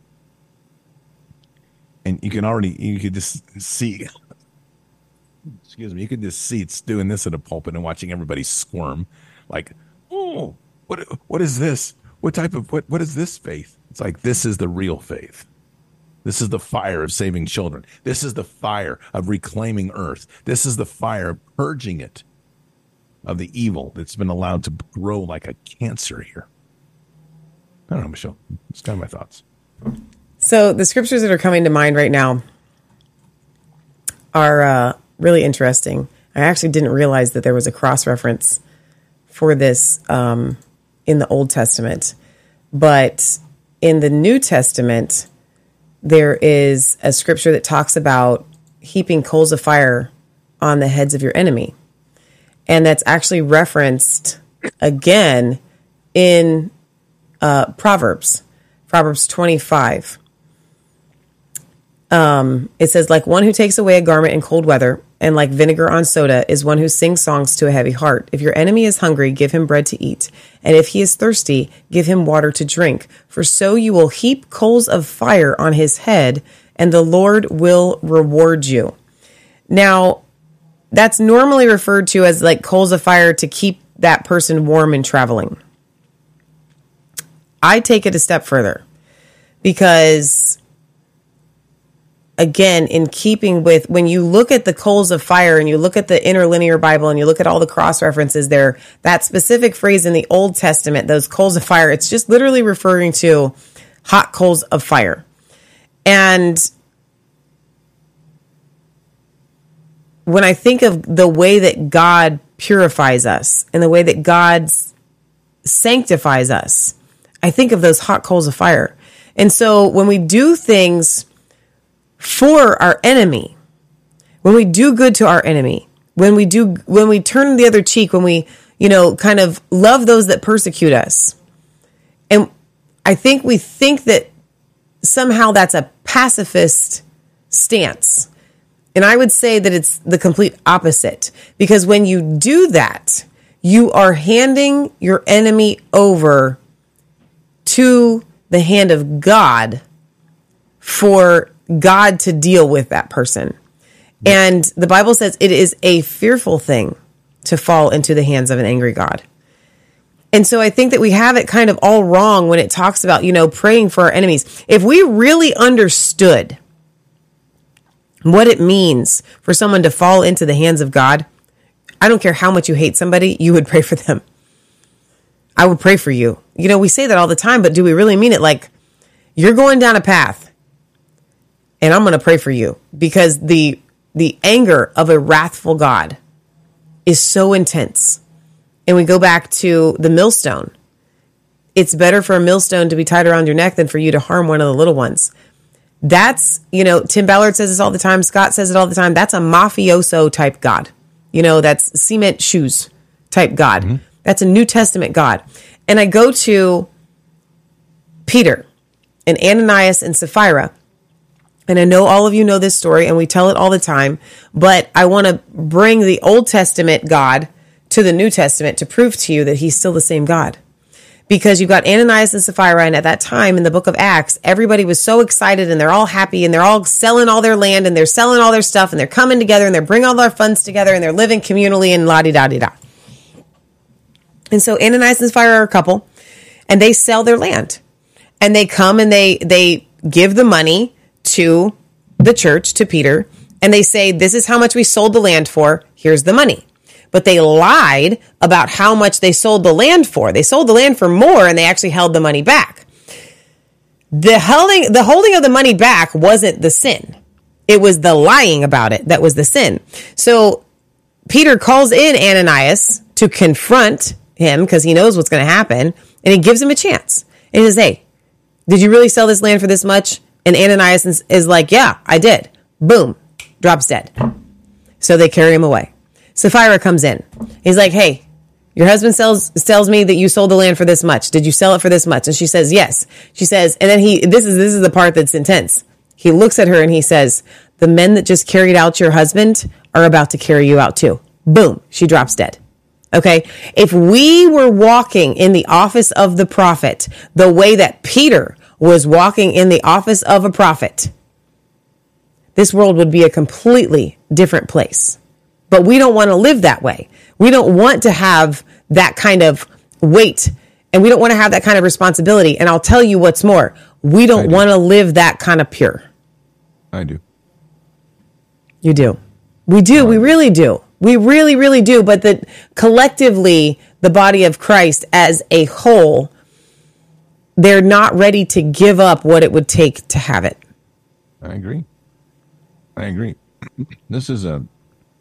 And you can already, you could just see, excuse me, you could just see it's doing this at a pulpit and watching everybody squirm. Like, oh, what, what is this? What type of, what, what is this faith? It's like, this is the real faith. This is the fire of saving children. This is the fire of reclaiming earth. This is the fire of purging it of the evil that's been allowed to grow like a cancer here. I don't know, Michelle. It's kind of my thoughts. So the scriptures that are coming to mind right now are uh, really interesting. I actually didn't realize that there was a cross-reference for this um, in the Old Testament. But in the New Testament, there is a scripture that talks about heaping coals of fire on the heads of your enemy. And that's actually referenced again in uh, Proverbs, Proverbs twenty-five. Um, it says, like one who takes away a garment in cold weather and like vinegar on soda is one who sings songs to a heavy heart. If your enemy is hungry, give him bread to eat. And if he is thirsty, give him water to drink. For so you will heap coals of fire on his head and the Lord will reward you. Now, that's normally referred to as like coals of fire to keep that person warm and traveling. I take it a step further because, again, in keeping with when you look at the coals of fire and you look at the interlinear Bible and you look at all the cross references there, that specific phrase in the Old Testament, those coals of fire, it's just literally referring to hot coals of fire. And when I think of the way that God purifies us and the way that God sanctifies us, I think of those hot coals of fire. And so when we do things for our enemy, when we do good to our enemy, when we do, when we turn the other cheek, when we, you know, kind of love those that persecute us. And I think we think that somehow that's a pacifist stance. And I would say that it's the complete opposite, because when you do that, you are handing your enemy over to the hand of God for God to deal with that person. And the Bible says it is a fearful thing to fall into the hands of an angry God. And so I think that we have it kind of all wrong when it talks about, you know, praying for our enemies. If we really understood what it means for someone to fall into the hands of God, I don't care how much you hate somebody, you would pray for them. I would pray for you. You know, we say that all the time, but do we really mean it? Like, you're going down a path and I'm going to pray for you, because the the anger of a wrathful God is so intense. And we go back to the millstone. It's better for a millstone to be tied around your neck than for you to harm one of the little ones. That's, you know, Tim Ballard says this all the time. Scott says it all the time. That's a mafioso type God. You know, that's cement shoes type God. Mm-hmm. That's a New Testament God. And I go to Peter and Ananias and Sapphira. And I know all of you know this story and we tell it all the time, but I want to bring the Old Testament God to the New Testament to prove to you that he's still the same God. Because you've got Ananias and Sapphira, and at that time in the book of Acts, everybody was so excited and they're all happy and they're all selling all their land and they're selling all their stuff and they're coming together and they're bringing all their funds together and they're living communally and la-di-da-di-da. And so Ananias and Sapphira are a couple, and they sell their land. And they come and they they give the money to the church, to Peter, and they say, this is how much we sold the land for. Here's the money. But they lied about how much they sold the land for. They sold the land for more, and they actually held the money back. The holding, the holding of the money back wasn't the sin. It was the lying about it that was the sin. So Peter calls in Ananias to confront him because he knows what's going to happen, and he gives him a chance. And he says, hey, did you really sell this land for this much? And Ananias is, is like, yeah, I did. Boom, drops dead. So they carry him away. Sapphira comes in. He's like, hey, your husband sells tells me that you sold the land for this much. Did you sell it for this much? And she says, yes. She says, and then he, this is, this is the part that's intense. He looks at her and he says, the men that just carried out your husband are about to carry you out too. Boom, she drops dead. Okay. If we were walking in the office of the prophet, the way that Peter was walking in the office of a prophet, this world would be a completely different place. But we don't want to live that way. We don't want to have that kind of weight, and we don't want to have that kind of responsibility. And I'll tell you what's more, we don't want to live that kind of pure. I do. You do. We do. We really do. We really, really do. But the collectively, the body of Christ as a whole, they're not ready to give up what it would take to have it. I agree. I agree. This is a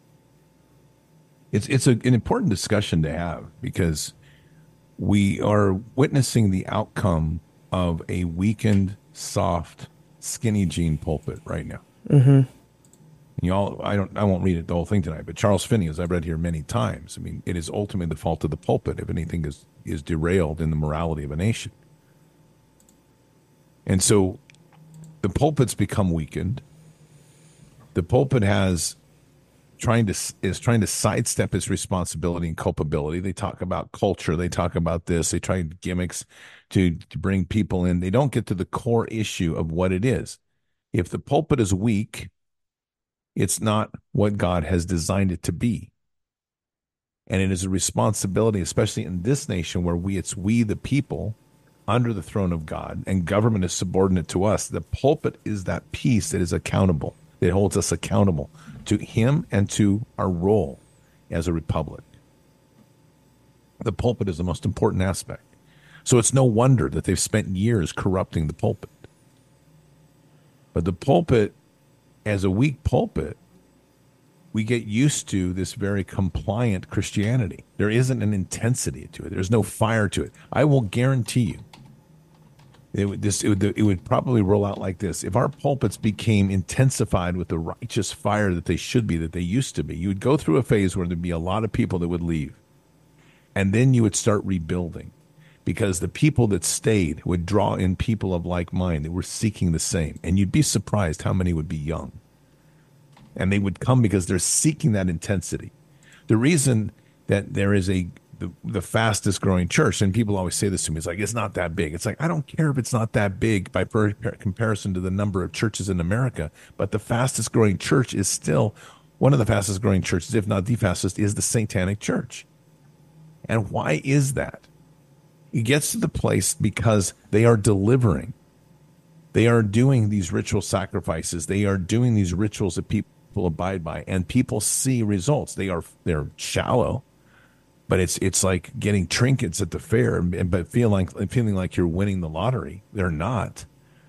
it's it's a, an important discussion to have because we are witnessing the outcome of a weakened, soft, skinny jean pulpit right now. Mm-hmm. You all, I don't, I won't read it the whole thing tonight. But Charles Finney, as I've read here many times, I mean, it is ultimately the fault of the pulpit if anything is is derailed in the morality of a nation. And so, the pulpit's become weakened. The pulpit has trying to is trying to sidestep its responsibility and culpability. They talk about culture. They talk about this. They try gimmicks to, to bring people in. They don't get to the core issue of what it is. If the pulpit is weak, it's not what God has designed it to be. And it is a responsibility, especially in this nation where we it's we the people under the throne of God and government is subordinate to us. The pulpit is that piece that is accountable. It holds us accountable to him and to our role as a republic. The pulpit is the most important aspect. So it's no wonder that they've spent years corrupting the pulpit. But the pulpit, as a weak pulpit, we get used to this very compliant Christianity. There isn't an intensity to it. There's no fire to it. I will guarantee you, It would, this, it, would, it would probably roll out like this. If our pulpits became intensified with the righteous fire that they should be, that they used to be, you would go through a phase where there'd be a lot of people that would leave. And then you would start rebuilding because the people that stayed would draw in people of like mind that were seeking the same. And you'd be surprised how many would be young. And they would come because they're seeking that intensity. The reason that there is a The, the fastest growing church, and people always say this to me, it's like, it's not that big. It's like, I don't care if it's not that big by per, per comparison to the number of churches in America, but the fastest growing church is still one of the fastest growing churches, if not the fastest, is the Satanic Church. And why is that? It gets to the place because they are delivering. They are doing these ritual sacrifices. They are doing these rituals that people abide by, and people see results. They are, they're shallow. But it's it's like getting trinkets at the fair, and but feel like feeling like you're winning the lottery. They're not.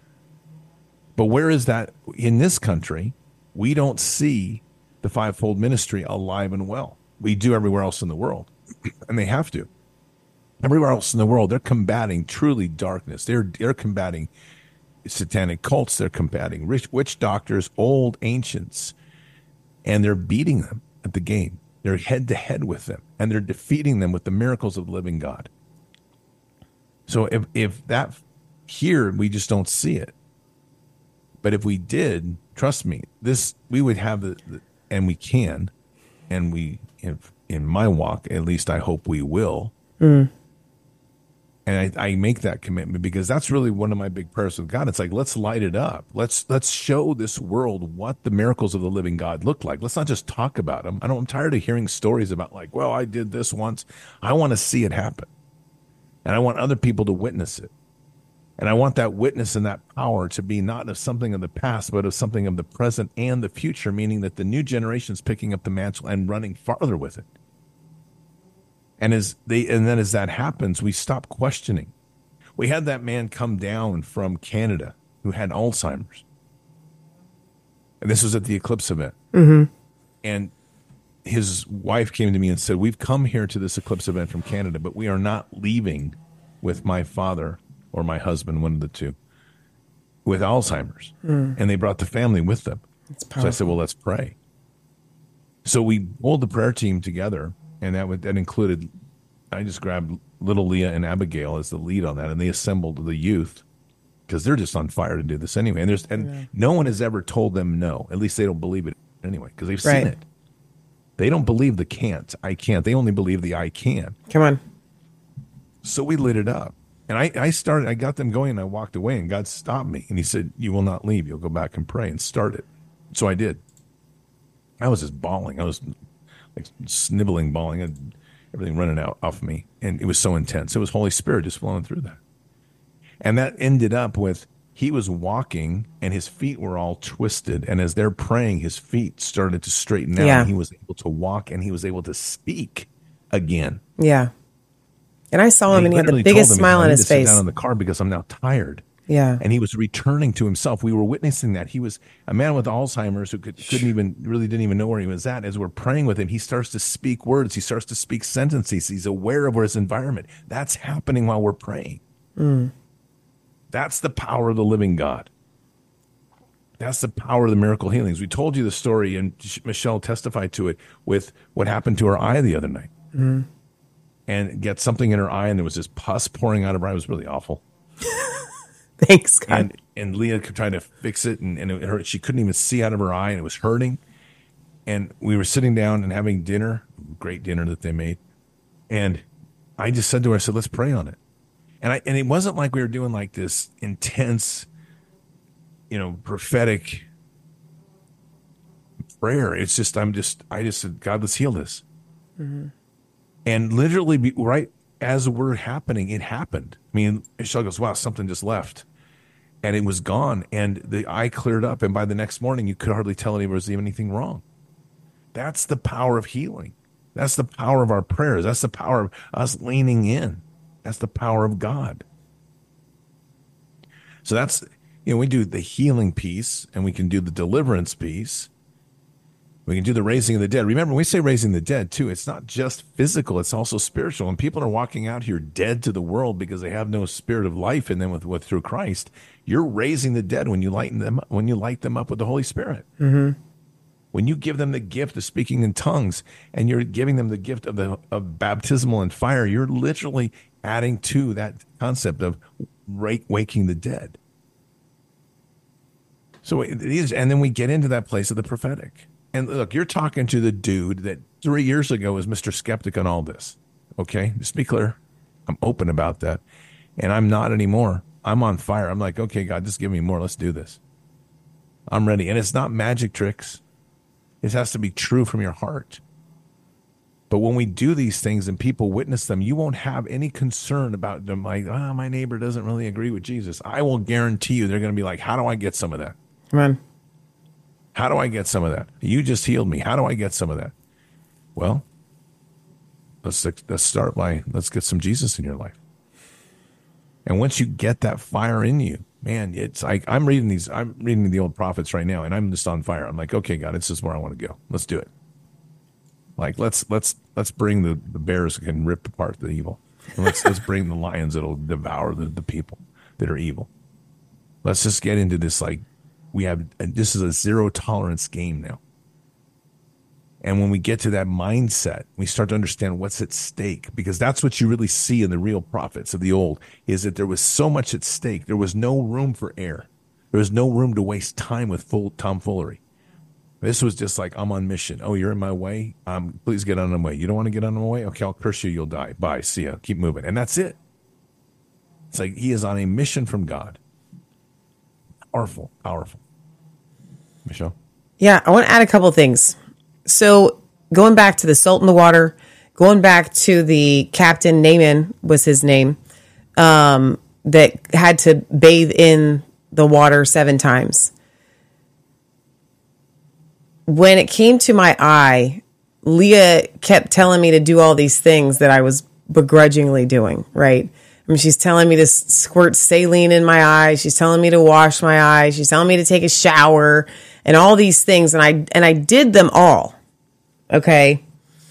But where is that in this country? We don't see the fivefold ministry alive and well. We do everywhere else in the world, and they have to. Everywhere else in the world, they're combating truly darkness. They're they're combating satanic cults. They're combating rich, witch doctors, old ancients, and they're beating them at the game. They're head-to-head with them, and they're defeating them with the miracles of the living God. So if, if that here, we just don't see it. But if we did, trust me, this we would have, the, the and we can, and we, if, in my walk, at least I hope we will, mm. And I, I make that commitment because that's really one of my big prayers with God. It's like, let's light it up. Let's let's show this world what the miracles of the living God look like. Let's not just talk about them. I don't, I'm tired of hearing stories about like, well, I did this once. I want to see it happen. And I want other people to witness it. And I want that witness and that power to be not of something of the past, but of something of the present and the future, meaning that the new generation is picking up the mantle and running farther with it. And as they, and then as that happens, we stop questioning. We had that man come down from Canada who had Alzheimer's. And this was at the Eclipse event. Mm-hmm. And his wife came to me and said, we've come here to this Eclipse event from Canada, but we are not leaving with my father or my husband, one of the two, with Alzheimer's. Mm. And they brought the family with them. So I said, well, let's pray. So we pulled the prayer team together, and that would, that included, I just grabbed little Leah and Abigail as the lead on that, and they assembled the youth because they're just on fire to do this anyway. And there's and yeah. no one has ever told them no. At least they don't believe it anyway because they've right. seen it. They don't believe the can't. I can't. They only believe the I can. Come on. So we lit it up. And I, I started, I got them going and I walked away and God stopped me. And he said, you will not leave. You'll go back and pray and start it. So I did. I was just bawling. I was like sniveling, bawling, and everything running out off me. And it was so intense. It was Holy Spirit just flowing through that. And that ended up with, he was walking and his feet were all twisted. And as they're praying, his feet started to straighten out. Yeah. And he was able to walk and he was able to speak again. Yeah. And I saw him, and he, and he had the biggest smile on his face. I need to sit down in the car because I'm now tired. Yeah. And he was returning to himself. We were witnessing that. He was a man with Alzheimer's who could, couldn't even, really didn't even know where he was at. As we're praying with him, he starts to speak words. He starts to speak sentences. He's aware of his environment. That's happening while we're praying. Mm. That's the power of the living God. That's the power of the miracle healings. We told you the story, and Michelle testified to it with what happened to her eye the other night. Mm. And get something in her eye, and there was this pus pouring out of her eye. It was really awful. Thanks, God. And, and Leah tried to fix it, and, and it hurt. She couldn't even see out of her eye, and it was hurting. And we were sitting down and having dinner, great dinner that they made. And I just said to her, I said, let's pray on it. And I and it wasn't like we were doing like this intense, you know, prophetic prayer. It's just, I'm just, I just said, God, let's heal this. Mm-hmm. And literally, be, right as we're happening, it happened. I mean, Michelle goes, wow, something just left. And it was gone. And the eye cleared up. And by the next morning, you could hardly tell there was even anything wrong. That's the power of healing. That's the power of our prayers. That's the power of us leaning in. That's the power of God. So that's, you know, we do the healing piece, and we can do the deliverance piece. We can do the raising of the dead. Remember, when we say raising the dead, too, it's not just physical. It's also spiritual. And people are walking out here dead to the world because they have no spirit of life in them with, with through Christ. You're raising the dead when you lighten them up, when you light them up with the Holy Spirit. Mm-hmm. When you give them the gift of speaking in tongues, and you're giving them the gift of the of baptismal and fire, you're literally adding to that concept of waking the dead. So it is, and then we get into that place of the prophetic. And look, you're talking to the dude that three years ago was Mister Skeptic on all this. Okay, just be clear. I'm open about that. And I'm not anymore. I'm on fire. I'm like, okay, God, just give me more. Let's do this. I'm ready. And it's not magic tricks. It has to be true from your heart. But when we do these things and people witness them, you won't have any concern about them like, oh, my neighbor doesn't really agree with Jesus. I will guarantee you they're going to be like, how do I get some of that? Come on. How do I get some of that? You just healed me. How do I get some of that? Well, let's let's start by, let's get some Jesus in your life. And once you get that fire in you, man, it's like, I'm reading these, I'm reading the old prophets right now, and I'm just on fire. I'm like, okay, God, this is where I want to go. Let's do it. Like, let's, let's, let's bring the, the bears that can rip apart the evil. And let's, let's bring the lions that'll devour the, the people that are evil. Let's just get into this, like, we have, this is a zero tolerance game now. And when we get to that mindset, we start to understand what's at stake, because that's what you really see in the real prophets of the old, is that there was so much at stake. There was no room for error. There was no room to waste time with full tomfoolery. This was just like, I'm on mission. Oh, you're in my way? Um, please get on the way. You don't want to get on the way? Okay, I'll curse you. You'll die. Bye. See ya. Keep moving. And that's it. It's like he is on a mission from God. Powerful, powerful. Michelle? Yeah, I want to add a couple things. So going back to the salt in the water, going back to the captain, Naaman was his name, um, that had to bathe in the water seven times. When it came to my eye, Leah kept telling me to do all these things that I was begrudgingly doing, right? I mean, she's telling me to squirt saline in my eye. She's telling me to wash my eyes. She's telling me to take a shower and all these things. And I, and I did them all. Okay.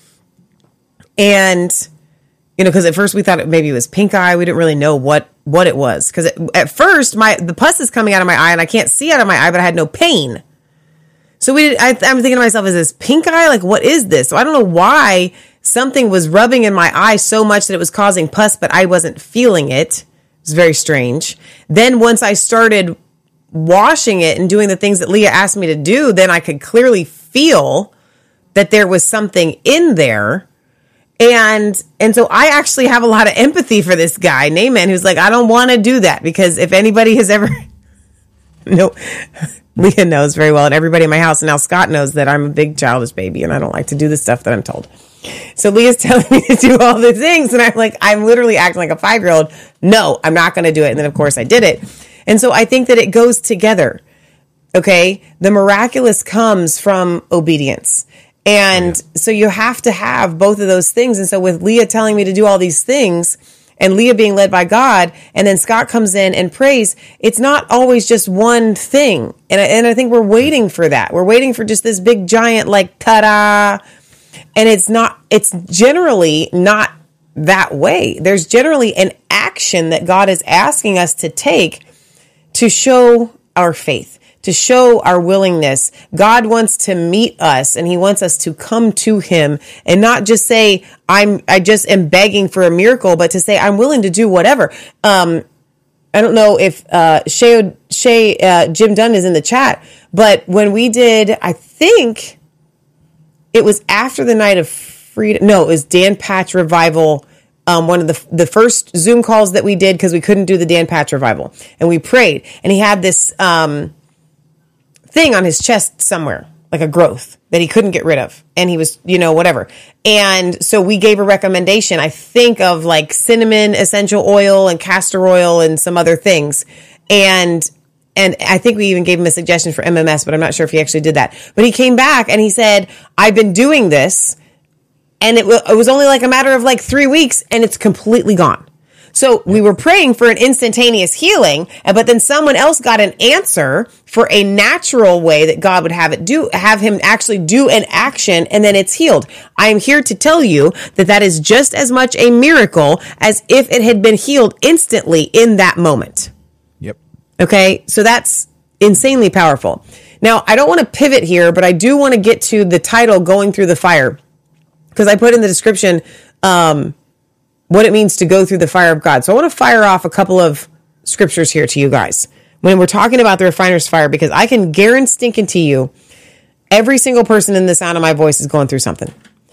And, you know, cause at first we thought it maybe it was pink eye. We didn't really know what, what it was. Cause it, at first my, the pus is coming out of my eye and I can't see out of my eye, but I had no pain. So we did, I, I'm thinking to myself, is this pink eye? Like, what is this? So I don't know why something was rubbing in my eye so much that it was causing pus, but I wasn't feeling it. It was very strange. Then once I started washing it and doing the things that Leah asked me to do, then I could clearly feel that there was something in there. And, and so I actually have a lot of empathy for this guy, Naaman, who's like, I don't want to do that, because if anybody has ever, no, Leah knows very well, and everybody in my house, and now Scott knows that I'm a big childish baby and I don't like to do the stuff that I'm told. So Leah's telling me to do all the things, and I'm like, I'm literally acting like a five-year-old. No, I'm not going to do it. And then, of course, I did it. And so I think that it goes together. Okay? The miraculous comes from obedience. And yeah. So you have to have both of those things. And so with Leah telling me to do all these things, and Leah being led by God, and then Scott comes in and prays, it's not always just one thing. And I, and I think we're waiting for that. We're waiting for just this big giant, like, ta-da. And it's not, it's generally not that way. There's generally an action that God is asking us to take to show our faith, to show our willingness. God wants to meet us, and he wants us to come to him and not just say, I'm, I just am begging for a miracle, but to say, I'm willing to do whatever. Um, I don't know if, uh, Shay, Shay, uh, Jim Dunn is in the chat, but when we did, I think, it was after the night of freedom. No, it was Dan Patch Revival. Um, one of the the first Zoom calls that we did, because we couldn't do the Dan Patch Revival, and we prayed, and he had this um, thing on his chest somewhere, like a growth that he couldn't get rid of, and he was, you know, whatever. And so we gave a recommendation, I think, of like cinnamon essential oil and castor oil and some other things, and. And I think we even gave him a suggestion for M M S, but I'm not sure if he actually did that. But he came back and he said, I've been doing this, and it, w- it was only like a matter of like three weeks, and it's completely gone. So we were praying for an instantaneous healing, but then someone else got an answer for a natural way that God would have it do, have him actually do an action, and then it's healed. I am here to tell you that that is just as much a miracle as if it had been healed instantly in that moment. Okay, so that's insanely powerful. Now, I don't want to pivot here, but I do want to get to the title, Going Through the Fire, because I put in the description um, what it means to go through the fire of God. So I want to fire off a couple of scriptures here to you guys when we're talking about the refiner's fire, because I can guarantee you every single person in the sound of my voice is going through something.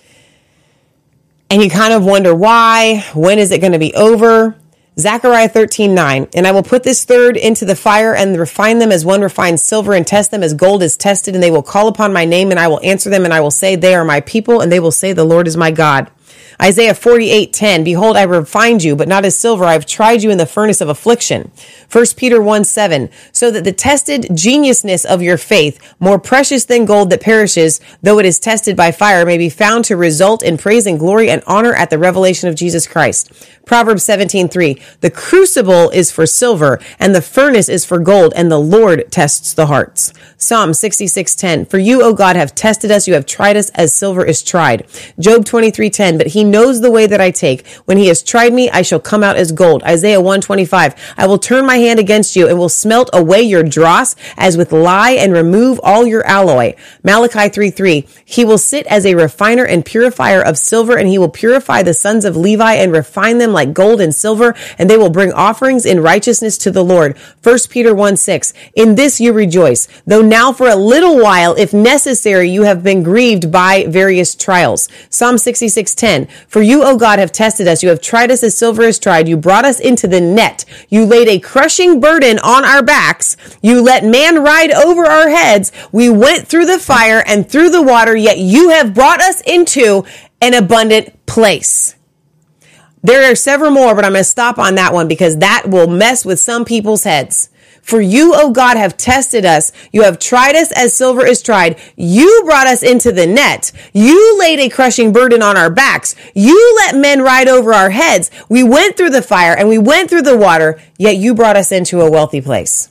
And you kind of wonder why, when is it going to be over? Zechariah thirteen nine, and I will put this third into the fire and refine them as one refines silver and test them as gold is tested, and they will call upon my name, and I will answer them, and I will say, they are my people, and they will say, the Lord is my God. Isaiah forty-eight ten, behold, I refined you, but not as silver. I have tried you in the furnace of affliction. First Peter one seven, so that the tested geniusness of your faith, more precious than gold that perishes, though it is tested by fire, may be found to result in praise and glory and honor at the revelation of Jesus Christ. Proverbs seventeen three, the crucible is for silver, and the furnace is for gold, and the Lord tests the hearts. Psalm sixty-six ten, for you, O God, have tested us, you have tried us as silver is tried. Job twenty-three ten, but he knows the way that I take. When he has tried me, I shall come out as gold. Isaiah one twenty-five, I will turn my hand against you and will smelt away your dross as with lye and remove all your alloy. Malachi three three, he will sit as a refiner and purifier of silver, and he will purify the sons of Levi and refine them like gold and silver, and they will bring offerings in righteousness to the Lord. First Peter one six, in this you rejoice, though now for a little while, if necessary, you have been grieved by various trials. Psalm sixty-six ten, ten. For you, O God, have tested us. You have tried us as silver is tried. You brought us into the net. You laid a crushing burden on our backs. You let man ride over our heads. We went through the fire and through the water, yet you have brought us into an abundant place. There are several more, but I'm going to stop on that one because that will mess with some people's heads. For you, O God, have tested us. You have tried us as silver is tried. You brought us into the net. You laid a crushing burden on our backs. You let men ride over our heads. We went through the fire and we went through the water, yet you brought us into a wealthy place.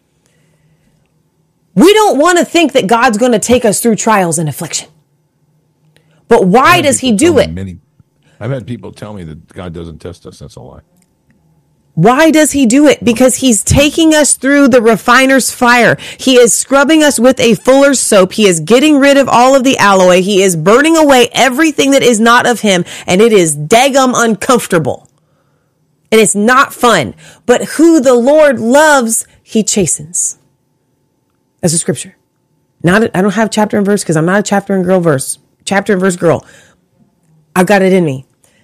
We don't want to think that God's going to take us through trials and affliction. But why does he do it? Many, I've had people tell me that God doesn't test us. That's a lie. Why does he do it? Because he's taking us through the refiner's fire. He is scrubbing us with a fuller's soap. He is getting rid of all of the alloy. He is burning away everything that is not of him. And it is daggum uncomfortable. And it's not fun. But who the Lord loves, he chastens. That's a scripture. Not, I don't have chapter and verse because I'm not a chapter and girl verse. Chapter and verse girl. I've got it in me.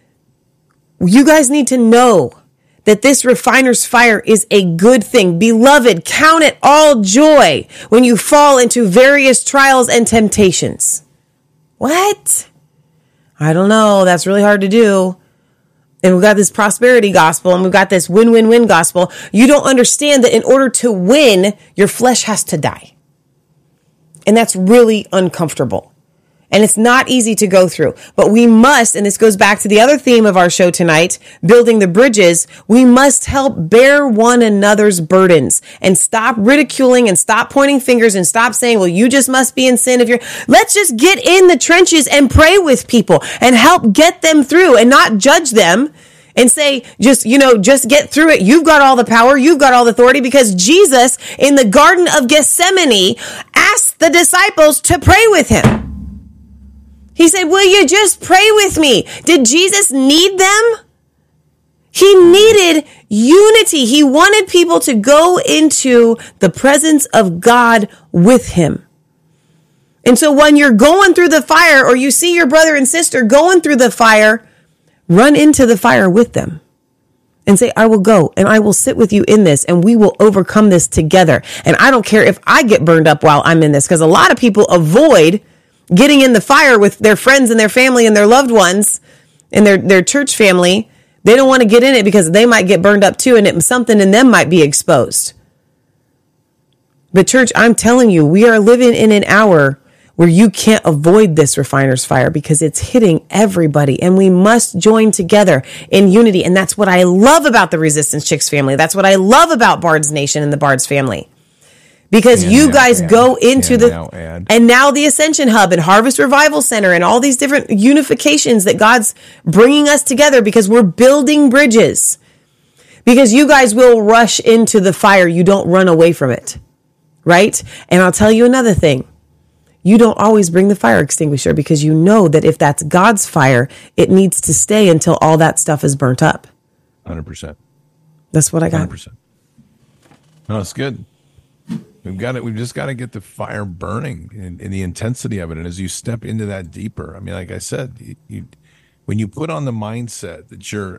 You guys need to know that this refiner's fire is a good thing. Beloved, count it all joy when you fall into various trials and temptations. What? I don't know. That's really hard to do. And we've got this prosperity gospel and we've got this win-win-win gospel. You don't understand that in order to win, your flesh has to die. And that's really uncomfortable. And it's not easy to go through, but we must, and this goes back to the other theme of our show tonight, building the bridges. We must help bear one another's burdens and stop ridiculing and stop pointing fingers and stop saying, well, you just must be in sin if you're, let's just get in the trenches and pray with people and help get them through and not judge them and say, just, you know, just get through it. You've got all the power. You've got all the authority because Jesus in the Garden of Gethsemane asked the disciples to pray with him. He said, will you just pray with me? Did Jesus need them? He needed unity. He wanted people to go into the presence of God with him. And so when you're going through the fire or you see your brother and sister going through the fire, run into the fire with them and say, I will go and I will sit with you in this and we will overcome this together. And I don't care if I get burned up while I'm in this because a lot of people avoid getting in the fire with their friends and their family and their loved ones and their, their church family. They don't want to get in it because they might get burned up too and it, something in them might be exposed. But church, I'm telling you, we are living in an hour where you can't avoid this refiner's fire because it's hitting everybody and we must join together in unity. And that's what I love about the Resistance Chicks family. That's what I love about Bard's Nation and the Bard's family. Because and you guys add, go into and the, now and now the Ascension Hub and Harvest Revival Center and all these different unifications that God's bringing us together because we're building bridges. Because you guys will rush into the fire. You don't run away from it. Right? And I'll tell you another thing. You don't always bring the fire extinguisher because you know that if that's God's fire, it needs to stay until all that stuff is burnt up. one hundred percent. That's what I got. one hundred percent. No, it's good. We've got it. We've just got to get the fire burning and, and the intensity of it. And as you step into that deeper, I mean, like I said, you, you when you put on the mindset that you're,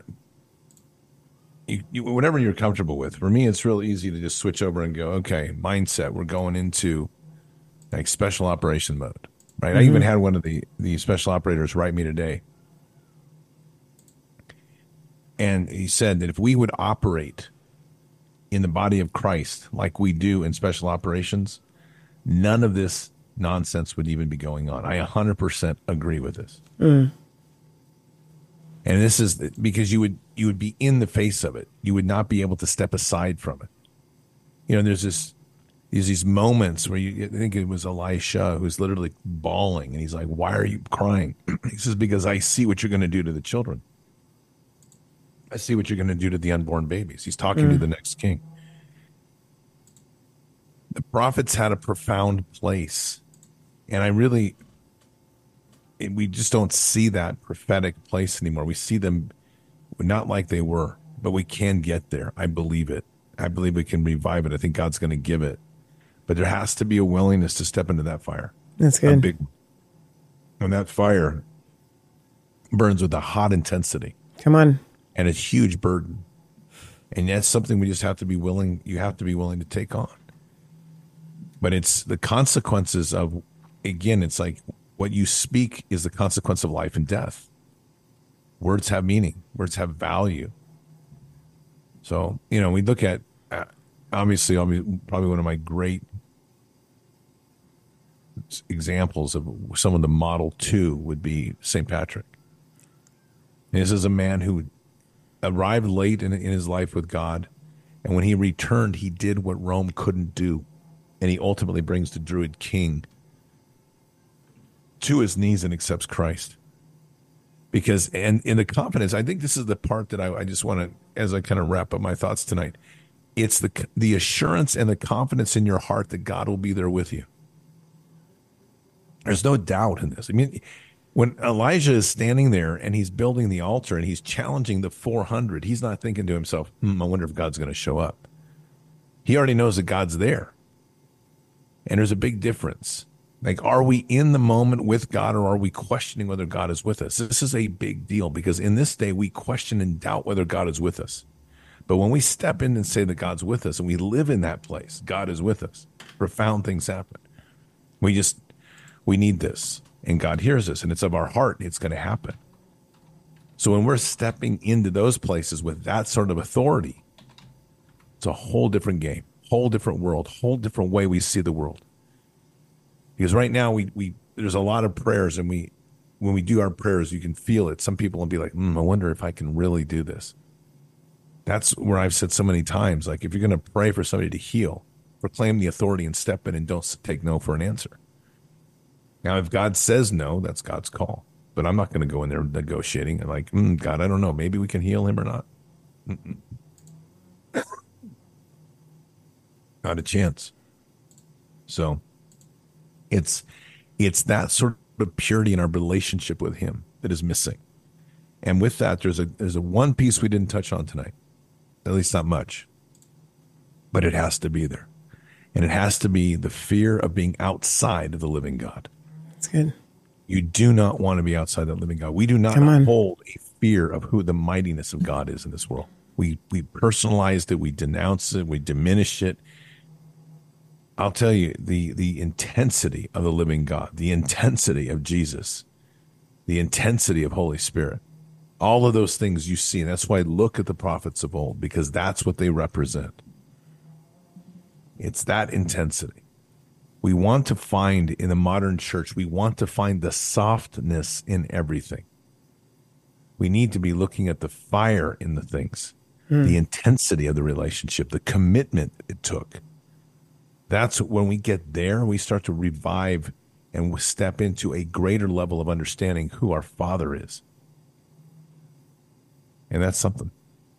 you, you, whatever you're comfortable with. For me, it's real easy to just switch over and go, okay, mindset. We're going into like special operation mode, right? Mm-hmm. I even had one of the the special operators write me today, and he said that if we would operate in the body of Christ like we do in special operations, none of this nonsense would even be going on. I one hundred percent agree with this. Mm. And this is because you would you would be in the face of it. You would not be able to step aside from it. You know, there's this there's these moments where you I think it was Elisha who was literally bawling, and he's like, "Why are you crying?" He says, "Because I see what you're going to do to the children. I see what you're going to do to the unborn babies." He's talking mm. to the next king. The prophets had a profound place, and I really, we just don't see that prophetic place anymore. We see them not like they were, but we can get there. I believe it. I believe we can revive it. I think God's going to give it, but there has to be a willingness to step into that fire. That's good. A big, and that fire, burns with a hot intensity Come on. and a huge burden. And that's something we just have to be willing, you have to be willing to take on. But it's the consequences of, again, it's like what you speak is the consequence of life and death. Words have meaning. Words have value. So, you know, we look at, uh, obviously, probably one of my great examples of some of the Model two would be Saint Patrick. And this is a man who arrived late in, in his life with God, and when he returned, he did what Rome couldn't do, and he ultimately brings the Druid king to his knees and accepts Christ. Because, and in the confidence, I think this is the part that I, I just want to, as I kind of wrap up my thoughts tonight, it's the the assurance and the confidence in your heart that God will be there with you. There's no doubt in this. I mean, when Elijah is standing there and he's building the altar and he's challenging the four hundred, he's not thinking to himself, hmm, I wonder if God's going to show up. He already knows that God's there. And there's a big difference. Like, are we in the moment with God, or are we questioning whether God is with us? This is a big deal, because in this day we question and doubt whether God is with us. But when we step in and say that God's with us and we live in that place, God is with us. Profound things happen. We just, we need this, and God hears us, and it's of our heart. It's going to happen. So when we're stepping into those places with that sort of authority, it's a whole different game, whole different world, whole different way we see the world. Because right now we, we there's a lot of prayers, and we when we do our prayers, you can feel it. Some people will be like, mm, I wonder if I can really do this. That's where I've said so many times, like, if you're going to pray for somebody to heal, proclaim the authority and step in, and don't take no for an answer. Now, if God says no, that's God's call. But I'm not going to go in there negotiating and like, mm, God, I don't know. Maybe we can heal him or not. Mm-mm. Not a chance. So it's it's that sort of purity in our relationship with him that is missing. And with that, there's a there's a one piece we didn't touch on tonight. At least not much. But it has to be there. And it has to be the fear of being outside of the living God. That's good. You do not want to be outside the living God. We do not hold a fear of who the mightiness of God is in this world. We we personalized it. We denounce it. We diminish it. I'll tell you, the the intensity of the living God, the intensity of Jesus, the intensity of Holy Spirit, all of those things you see. And that's why I look at the prophets of old, because that's what they represent. It's that intensity. We want to find in the modern church, we want to find the softness in everything. We need to be looking at the fire in the things, hmm. the intensity of the relationship, the commitment it took. That's when we get there, we start to revive and step into a greater level of understanding who our Father is. And that's something.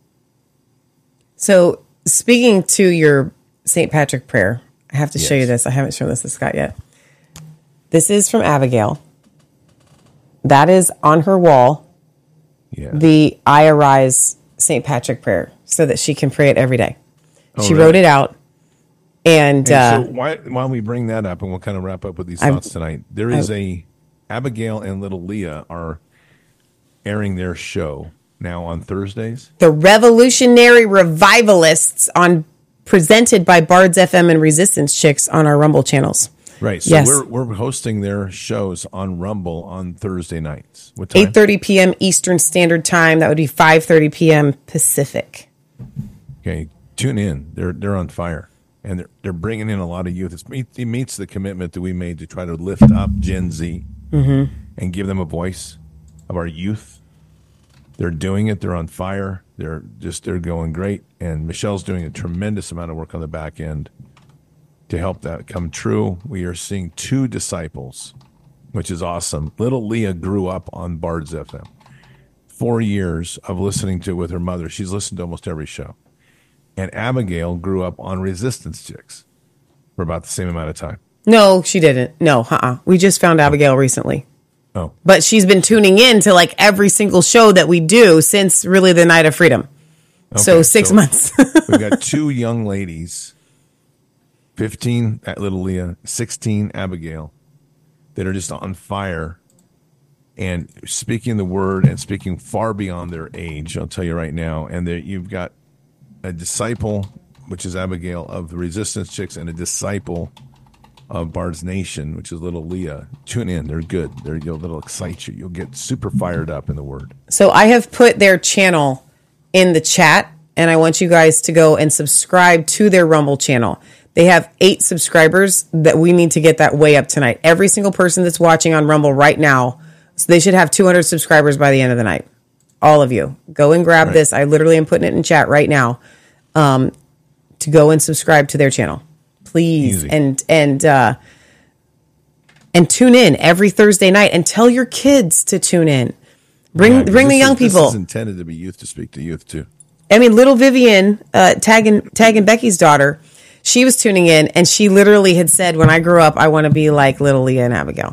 So, speaking to your Saint Patrick prayer, I have to yes. show you this. I haven't shown this to Scott yet. This is from Abigail. That is on her wall, yeah. the I Arise Saint Patrick prayer, so that she can pray it every day. Oh, she really? wrote it out. And, and uh, so why, why don't we bring that up, and we'll kind of wrap up with these thoughts I'm, tonight. There is I'm, a, Abigail and little Leah are airing their show now on Thursdays. The Revolutionary Revivalists, on presented by Bards F M and Resistance Chicks on our Rumble channels. Right. So yes. we're we're hosting their shows on Rumble on Thursday nights. What time? eight thirty p.m. Eastern Standard Time. That would be five thirty p.m. Pacific. Okay. Tune in. They're they're on fire. And they're, they're bringing in a lot of youth. It's, it meets the commitment that we made to try to lift up Gen Z mm-hmm. and give them a voice of our youth. They're doing it. They're on fire. They're just, they're going great. And Michelle's doing a tremendous amount of work on the back end to help that come true. We are seeing two disciples, which is awesome. Little Leah grew up on Bards F M. Four years of listening to it with her mother. She's listened to almost every show. And Abigail grew up on Resistance Chicks for about the same amount of time. No, she didn't. No, uh-uh. We just found Abigail recently. Oh. But she's been tuning in to like every single show that we do since really the Night of Freedom. Okay, so six so months. We've got two young ladies, fifteen at Little Leah, sixteen Abigail, that are just on fire and speaking the word and speaking far beyond their age. I'll tell you right now. And that you've got a disciple, which is Abigail of the Resistance Chicks, and a disciple of Bard's Nation, which is little Leah. Tune in. They're good. They're, they'll excite you. You'll get super fired up in the word. So I have put their channel in the chat, and I want you guys to go and subscribe to their Rumble channel. They have eight subscribers that we need to get that way up tonight. Every single person that's watching on Rumble right now, so they should have two hundred subscribers by the end of the night. All of you. Go and grab right. this. I literally am putting it in chat right now um, to go and subscribe to their channel. Please. Easy. And and uh, and tune in every Thursday night and tell your kids to tune in. Bring yeah, bring the young is, people. This is intended to be youth to speak to youth too. I mean, little Vivian, uh, tagging tagging Becky's daughter, she was tuning in, and she literally had said, "When I grow up, I want to be like little Leah and Abigail."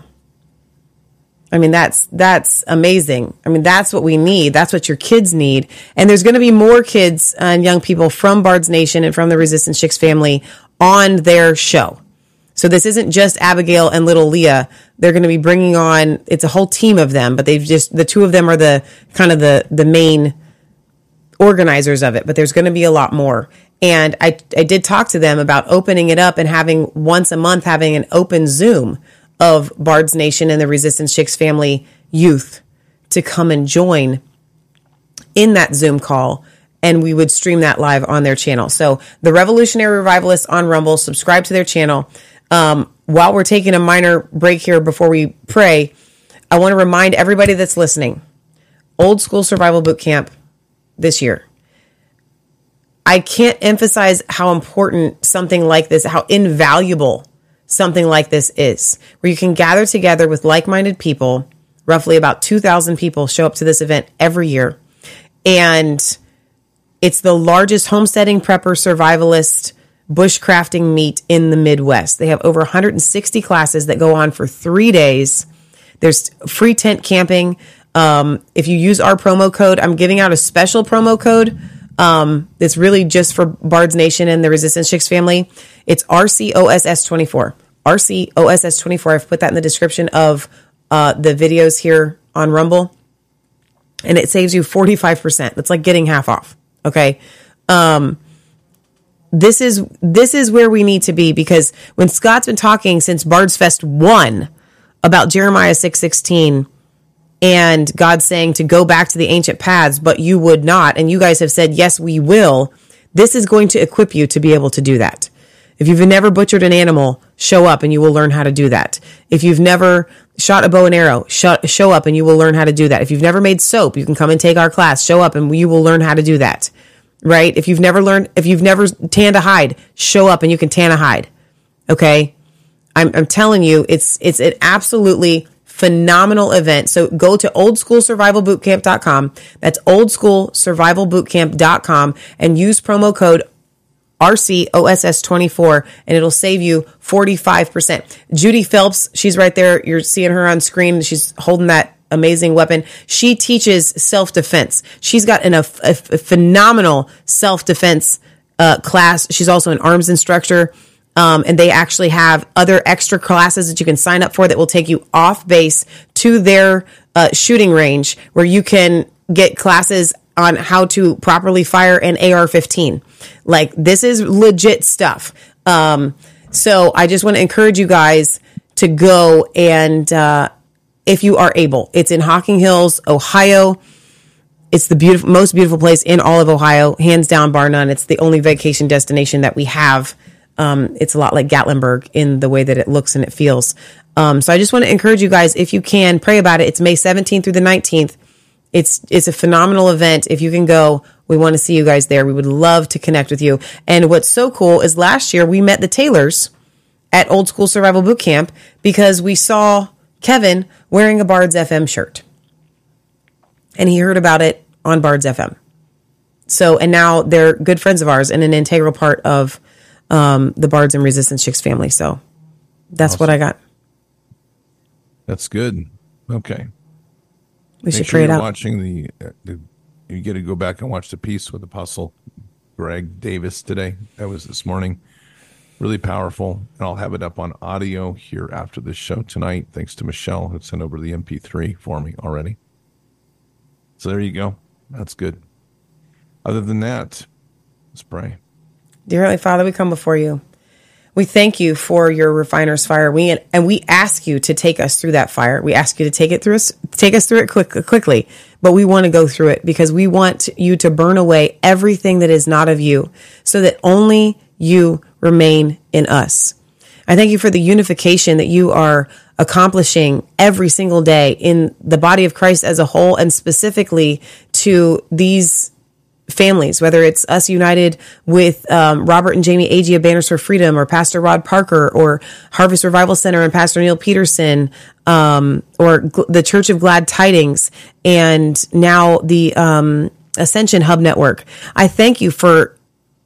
I mean, that's that's amazing. I mean, that's what we need. That's what your kids need. And there's going to be more kids and young people from Bard's Nation and from the Resistance Chicks family on their show. So this isn't just Abigail and little Leah. They're going to be bringing on, it's a whole team of them, but they've just, the two of them are the kind of the, the main organizers of it, but there's going to be a lot more. And I, I did talk to them about opening it up and having once a month, having an open Zoom of Bard's Nation and the Resistance Chicks family youth to come and join in that Zoom call. And we would stream that live on their channel. So the Revolutionary Revivalists on Rumble, subscribe to their channel. Um, while we're taking a minor break here before we pray, I want to remind everybody that's listening, Old School Survival Boot Camp this year. I can't emphasize how important something like this, how invaluable something like this is, where you can gather together with like-minded people. Roughly about two thousand people show up to this event every year. And it's the largest homesteading, prepper, survivalist, bushcrafting meet in the Midwest. They have over one hundred sixty classes that go on for three days. There's free tent camping. Um, if you use our promo code, I'm giving out a special promo code. Um, it's really just for Bard's Nation and the Resistance Chicks family. It's R C O S S twenty-four. R C O S S twenty-four. I've put that in the description of uh, the videos here on Rumble. And it saves you forty-five percent. That's like getting half off. Okay. Um, this is, this is where we need to be, because when Scott's been talking since Bard's Fest one about Jeremiah six sixteen and God saying to go back to the ancient paths, but you would not. And you guys have said, yes, we will. This is going to equip you to be able to do that. If you've never butchered an animal, show up and you will learn how to do that. If you've never shot a bow and arrow, show, show up and you will learn how to do that. If you've never made soap, you can come and take our class. Show up and you will learn how to do that. Right? If you've never learned, if you've never tanned a hide, show up and you can tan a hide. Okay? I'm, I'm telling you, it's it's an absolutely phenomenal event. So go to old school survival boot camp dot com. That's old school survival boot camp dot com and use promo code R C O S S twenty-four, and it'll save you forty-five percent. Judy Phelps, she's right there. You're seeing her on screen. She's holding that amazing weapon. She teaches self-defense. She's got an, a, a phenomenal self-defense uh, class. She's also an arms instructor. Um, and they actually have other extra classes that you can sign up for that will take you off base to their uh, shooting range, where you can get classes on how to properly fire an A R fifteen. Like, this is legit stuff. Um, so I just want to encourage you guys to go and, uh, if you are able, it's in Hocking Hills, Ohio. It's the beautiful, most beautiful place in all of Ohio, hands down, bar none. It's the only vacation destination that we have. Um, it's a lot like Gatlinburg in the way that it looks and it feels. Um, so I just want to encourage you guys, if you can, pray about it. It's May seventeenth through the nineteenth. It's, it's a phenomenal event. If you can go, we want to see you guys there. We would love to connect with you. And what's so cool is last year we met the Taylors at Old School Survival Boot Camp because we saw Kevin wearing a Bard's F M shirt. And he heard about it on Bard's F M. So, and now they're good friends of ours and an integral part of um, the Bards and Resistance Chicks family. So that's awesome. What I got. That's good. Okay. We Make should sure pray it you're out. watching the, uh, the, you get to go back and watch the piece with Apostle Greg Davis today. That was this morning. Really powerful. And I'll have it up on audio here after the show tonight, thanks to Michelle, who sent over the M P three for me already. So there you go. That's good. Other than that, let's pray. Dear Heavenly Father, we come before you. We thank you for your refiner's fire. We and we ask you to take us through that fire. We ask you to take it through us, take us through it quick, quickly. But we want to go through it because we want you to burn away everything that is not of you, so that only you remain in us. I thank you for the unification that you are accomplishing every single day in the body of Christ as a whole, and specifically to these families, whether it's us united with um, Robert and Jamie Agee of Banners for Freedom, or Pastor Rod Parker, or Harvest Revival Center and Pastor Neil Peterson, um, or G- the Church of Glad Tidings, and now the um, Ascension Hub Network. I thank you for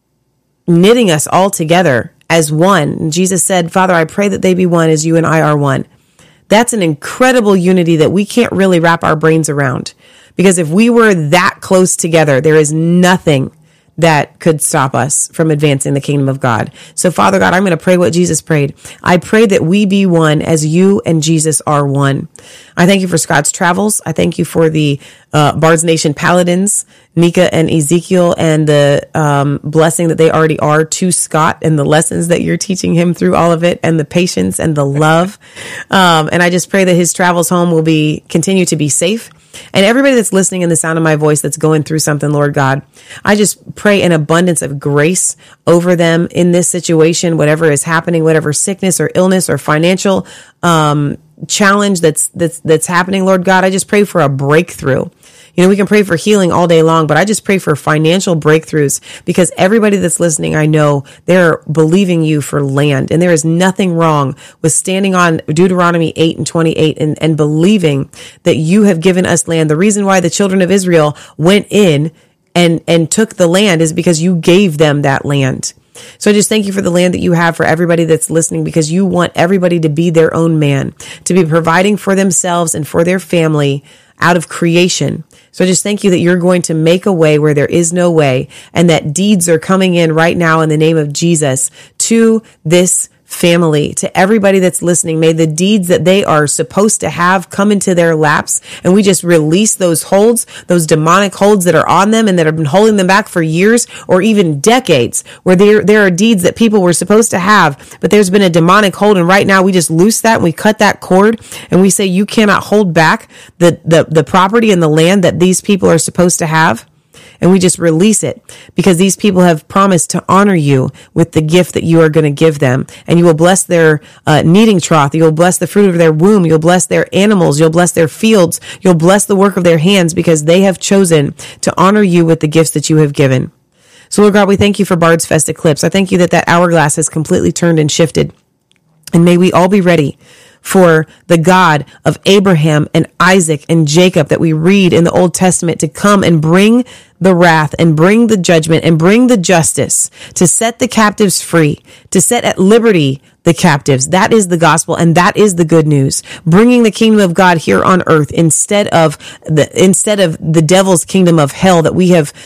knitting us all together as one. And Jesus said, Father, I pray that they be one as you and I are one. That's an incredible unity that we can't really wrap our brains around. Because if we were that close together, there is nothing that could stop us from advancing the kingdom of God. So, Father God, I'm going to pray what Jesus prayed. I pray that we be one as you and Jesus are one. I thank you for Scott's travels. I thank you for the uh, Bards Nation Paladins, Nika and Ezekiel, and the um, blessing that they already are to Scott, and the lessons that you're teaching him through all of it, and the patience and the love. Um, and I just pray that his travels home will be continue to be safe. And everybody that's listening in the sound of my voice that's going through something, Lord God, I just pray an abundance of grace over them in this situation, whatever is happening, whatever sickness or illness or financial um, challenge that's that's that's happening, Lord God. I just pray for a breakthrough. You know, we can pray for healing all day long, but I just pray for financial breakthroughs, because everybody that's listening, I know they're believing you for land, and there is nothing wrong with standing on Deuteronomy eight and twenty-eight and, and believing that you have given us land. The reason why the children of Israel went in and, and took the land is because you gave them that land. So I just thank you for the land that you have for everybody that's listening, because you want everybody to be their own man, to be providing for themselves and for their family out of creation. So I just thank you that you're going to make a way where there is no way, and that deeds are coming in right now in the name of Jesus to this family, to everybody that's listening. May the deeds that they are supposed to have come into their laps, and we just release those holds, those demonic holds that are on them and that have been holding them back for years or even decades, where there there are deeds that people were supposed to have, but there's been a demonic hold, and right now we just loose that and we cut that cord, and we say you cannot hold back the the, the property and the land that these people are supposed to have. And we just release it, because these people have promised to honor you with the gift that you are going to give them. And you will bless their uh, kneading trough. You'll bless the fruit of their womb. You'll bless their animals. You'll bless their fields. You'll bless the work of their hands, because they have chosen to honor you with the gifts that you have given. So, Lord God, we thank you for Bard's Fest Eclipse. I thank you that that hourglass has completely turned and shifted. And may we all be ready for the God of Abraham and Isaac and Jacob that we read in the Old Testament to come and bring the wrath and bring the judgment and bring the justice, to set the captives free, to set at liberty the captives. That is the gospel, and that is the good news. Bringing the kingdom of God here on earth instead of the instead of the devil's kingdom of hell that we have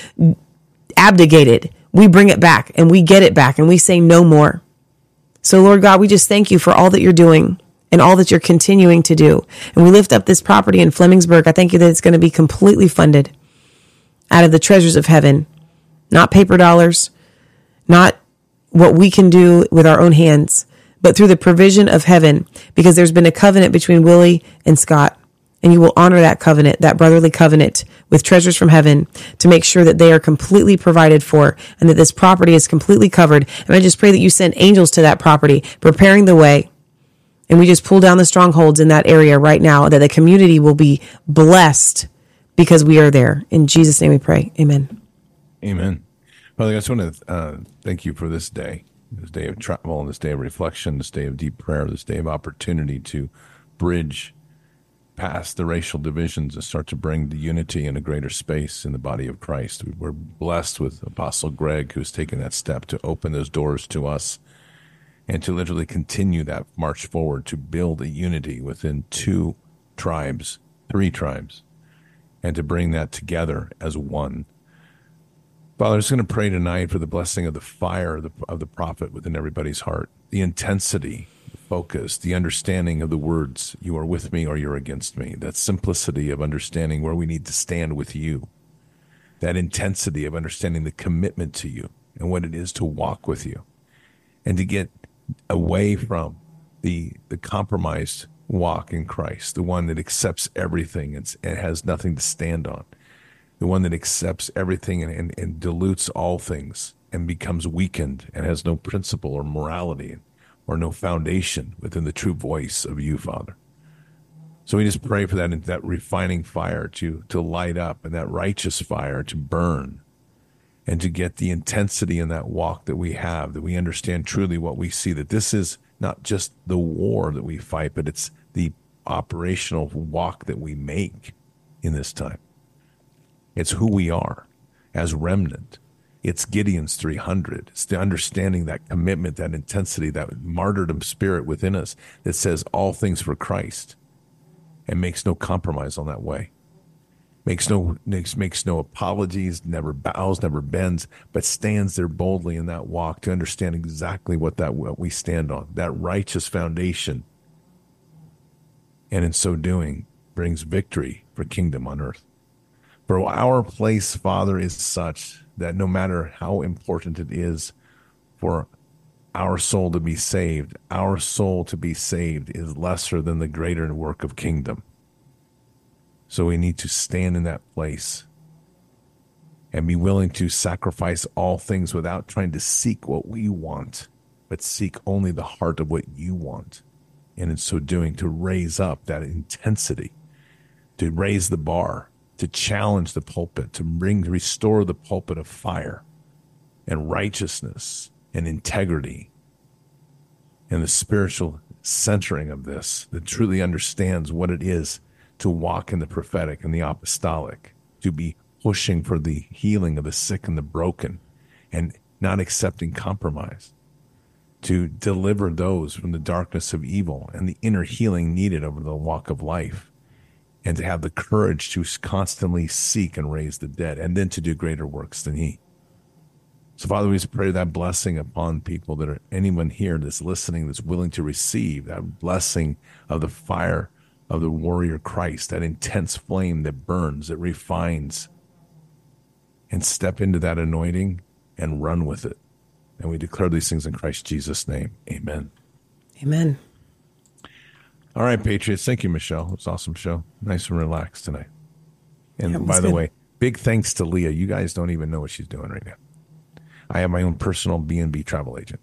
abdicated. We bring it back, and we get it back, and we say no more. So, Lord God, we just thank you for all that you're doing and all that you're continuing to do. And we lift up this property in Flemingsburg. I thank you that it's going to be completely funded out of the treasures of heaven, not paper dollars, not what we can do with our own hands, but through the provision of heaven, because there's been a covenant between Willie and Scott. And you will honor that covenant, that brotherly covenant, with treasures from heaven, to make sure that they are completely provided for and that this property is completely covered. And I just pray that you send angels to that property, preparing the way. And we just pull down the strongholds in that area right now, that the community will be blessed because we are there. In Jesus' name we pray. Amen. Amen. Father, I just want to uh, thank you for this day, this day of travel, this day of reflection, this day of deep prayer, this day of opportunity to bridge past the racial divisions and start to bring the unity in a greater space in the body of Christ. We're blessed with Apostle Greg, who's taken that step to open those doors to us and to literally continue that march forward to build a unity within two tribes, three tribes, and to bring that together as one. Father, I'm just going to pray tonight for the blessing of the fire of the, of the prophet within everybody's heart, the intensity, the focus, the understanding of the words, you are with me or you're against me, that simplicity of understanding where we need to stand with you, that intensity of understanding the commitment to you and what it is to walk with you, and to get away from the the compromised walk in Christ, the one that accepts everything and, and has nothing to stand on, the one that accepts everything and, and, and dilutes all things and becomes weakened and has no principle or morality or no foundation within the true voice of you, Father. So we just pray for that, that refining fire to, to light up and that righteous fire to burn, and to get the intensity in that walk that we have, that we understand truly what we see, that this is not just the war that we fight, but it's the operational walk that we make in this time. It's who we are as remnant. It's Gideon's three hundred. It's the understanding, that commitment, that intensity, that martyrdom spirit within us that says all things for Christ and makes no compromise on that way. Makes no makes, makes no apologies, never bows, never bends, but stands there boldly in that walk to understand exactly what that what we stand on, that righteous foundation. And in so doing, brings victory for kingdom on earth. For our place, Father, is such that no matter how important it is for our soul to be saved, our soul to be saved is lesser than the greater work of kingdom. So we need to stand in that place and be willing to sacrifice all things without trying to seek what we want, but seek only the heart of what you want. And in so doing, to raise up that intensity, to raise the bar, to challenge the pulpit, to bring, to restore the pulpit of fire and righteousness and integrity and the spiritual centering of this that truly understands what it is to walk in the prophetic and the apostolic, to be pushing for the healing of the sick and the broken and not accepting compromise, to deliver those from the darkness of evil and the inner healing needed over the walk of life, and to have the courage to constantly seek and raise the dead, and then to do greater works than he. So, Father, we just pray that blessing upon people that are, anyone here that's listening, that's willing to receive that blessing of the fire of the warrior Christ, that intense flame that burns, that refines, and step into that anointing and run with it. And we declare these things in Christ Jesus' name. Amen. Amen. All right, Patriots. Thank you, Michelle. It was an awesome show. Nice and relaxed tonight. And Yeah, it was by the good. way, big thanks to Leah. You guys don't even know what she's doing right now. I have my own personal B and B travel agent.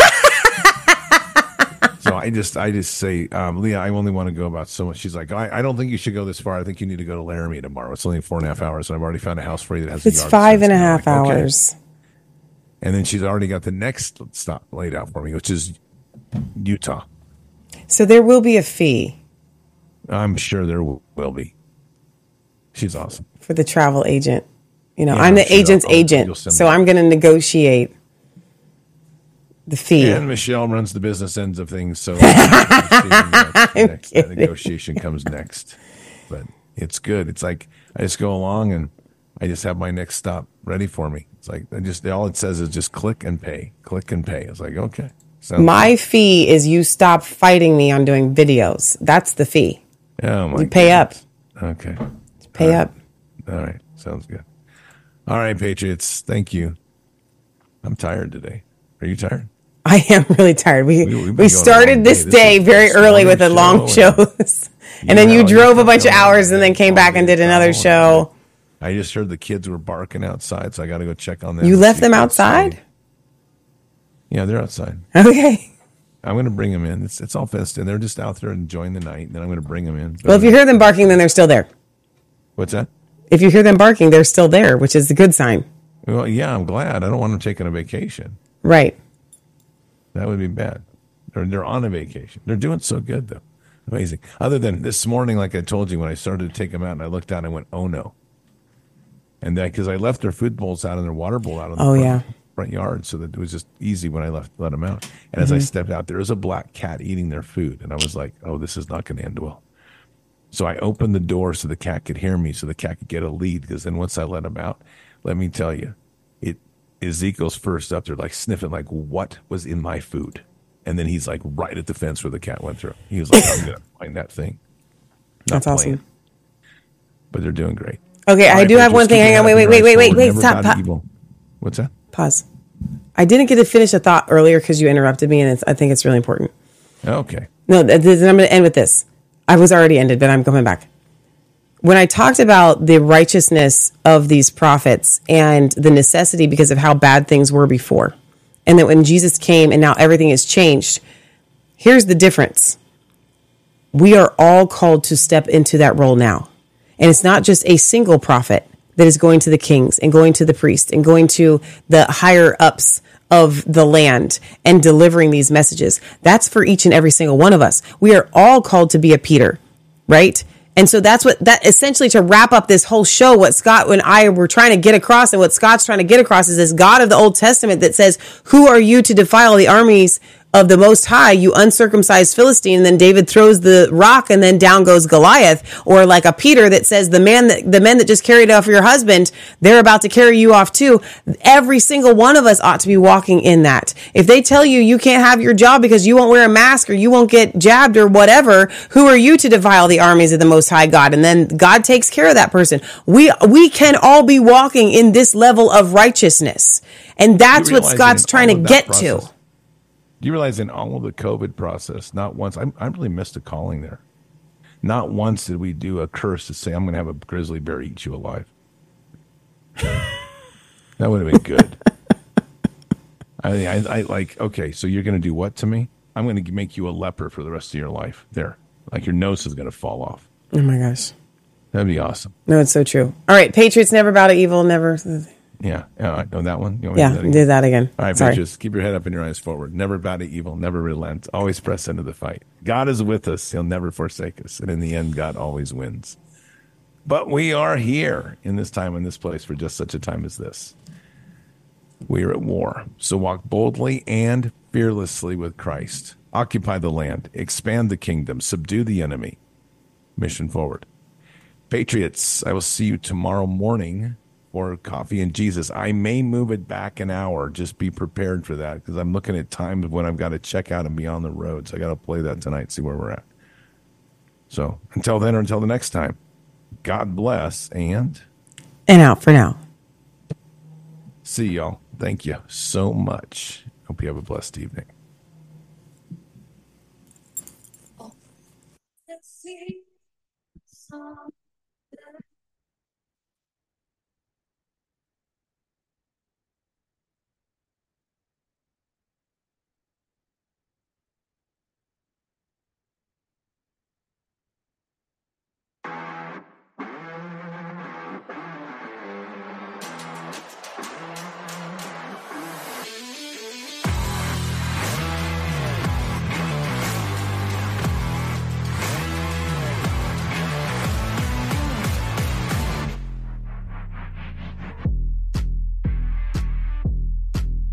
So I just I just say, um, Leah, I only want to go about so much. She's like, I, I don't think you should go this far. I think you need to go to Laramie tomorrow. It's only four and a half hours, and I've already found a house for you that has a It's yard. five and a I'm half like, okay. hours. And then she's already got the next stop laid out for me, which is Utah. So there will be a fee I'm sure there will, will be. She's awesome. for the travel agent. You know, Yeah, I'm the I'm sure agent's I'll- I'll- agent, you'll send so me- I'm going to negotiate the fee. And Michelle runs the business ends of things, so that, next, that negotiation comes next. But it's good. It's like I just go along and I just have my next stop ready for me. It's like I just all it says is just click and pay, click and pay. It's like okay, sounds My good. fee is you stop fighting me on doing videos. That's the fee. Oh my You pay up. goodness. Okay, Pay up. all right, sounds good. All right, Patriots, thank you. I'm tired today. Are you tired? I am really tired. We We- we've we, been going a long started this day. This day is very this early with the morning long show shows. And then Yeah, you you drove a kept bunch of going. hours and then came All back and day did another long. show. I just heard the kids were barking outside, so I got to go check on them. You and left see them if they're outside? safe. Yeah, they're outside. Okay. I'm going to bring them in. It's it's all fenced in. They're just out there enjoying the night, and then I'm going to bring them in. Well, if you hear them barking, then they're still there. What's that? If you hear them barking, they're still there, which is the good sign. Well, yeah, I'm glad. I don't want them taking a vacation. Right. That would be bad. They're, they're on a vacation. They're doing so good, though. Amazing. Other than this morning, like I told you, when I started to take them out and I looked out and I went, oh, no. And that because I left their food bowls out and their water bowl out in the Oh, front, yeah. front yard, so that it was just easy when I left let them out. And as I stepped out, there was a black cat eating their food. And I was like, oh, this is not going to end well. So I opened the door so the cat could hear me, so the cat could get a lead. Because then once I let him out, let me tell you, it Ezekiel's first up there, like sniffing, like, what was in my food? And then he's like right at the fence where the cat went through. He was like, I'm going to find that thing. Not That's playing, awesome. But they're doing great. Okay, All I right, do have Patriots, one thing. keep Hang your on, head wait, up wait, and wait, your wait, eyes wait, wait. forward. Stop. Never bow to Pa- evil. What's that? pause. I didn't get to finish a thought earlier because you interrupted me, and it's, I think it's really important. Okay. No, th- th- I'm going to end with this. I was already ended, but I'm coming back. When I talked about the righteousness of these prophets and the necessity because of how bad things were before, and that when Jesus came and now everything has changed, here's the difference. We are all called to step into that role now. And it's not just a single prophet that is going to the kings and going to the priests and going to the higher ups of the land and delivering these messages. That's for each and every single one of us. We are all called to be a Peter, right? And so that's what that essentially, to wrap up this whole show, what Scott and I were trying to get across, and what Scott's trying to get across, is this God of the Old Testament that says, who are you to defile the armies of the Most High, you uncircumcised Philistine? And then David throws the rock and then down goes Goliath. Or like a Peter that says, the man that the men that just carried off your husband, they're about to carry you off too. Every single one of us ought to be walking in that. If they tell you you can't have your job because you won't wear a mask or you won't get jabbed or whatever, who are you to defile the armies of the Most High God? And then God takes care of that person. We we can all be walking in this level of righteousness. And that's what Scott's trying to get to. Do you realize in all of the COVID process, not once, I, I really missed a calling there. Not once did we do a curse to say, I'm going to have a grizzly bear eat you alive. That would have been good. I, I, I like, okay, so you're going to do what to me? I'm going to make you a leper for the rest of your life. There. Like your nose is going to fall off. Oh my gosh. That'd be awesome. No, it's so true. All right. Patriots never bow to evil, never. Yeah. Yeah. I know that one. You want me Yeah. to do that again? Do that again. All right, Sorry. Patriots, keep your head up and your eyes forward. Never bow to evil. Never relent. Always press into the fight. God is with us. He'll never forsake us. And in the end, God always wins. But we are here in this time, in this place, for just such a time as this. We are at war. So walk boldly and fearlessly with Christ. Occupy the land. Expand the kingdom. Subdue the enemy. Mission forward. Patriots, I will see you tomorrow morning for Coffee and Jesus. I may move it back an hour. Just be prepared for that, because I'm looking at times when I've got to check out and be on the road. So I got to play that tonight, see where we're at. So until then, or until the next time, God bless, and... And out for now. See y'all. Thank you so much. Hope you have a blessed evening. Let's see. Some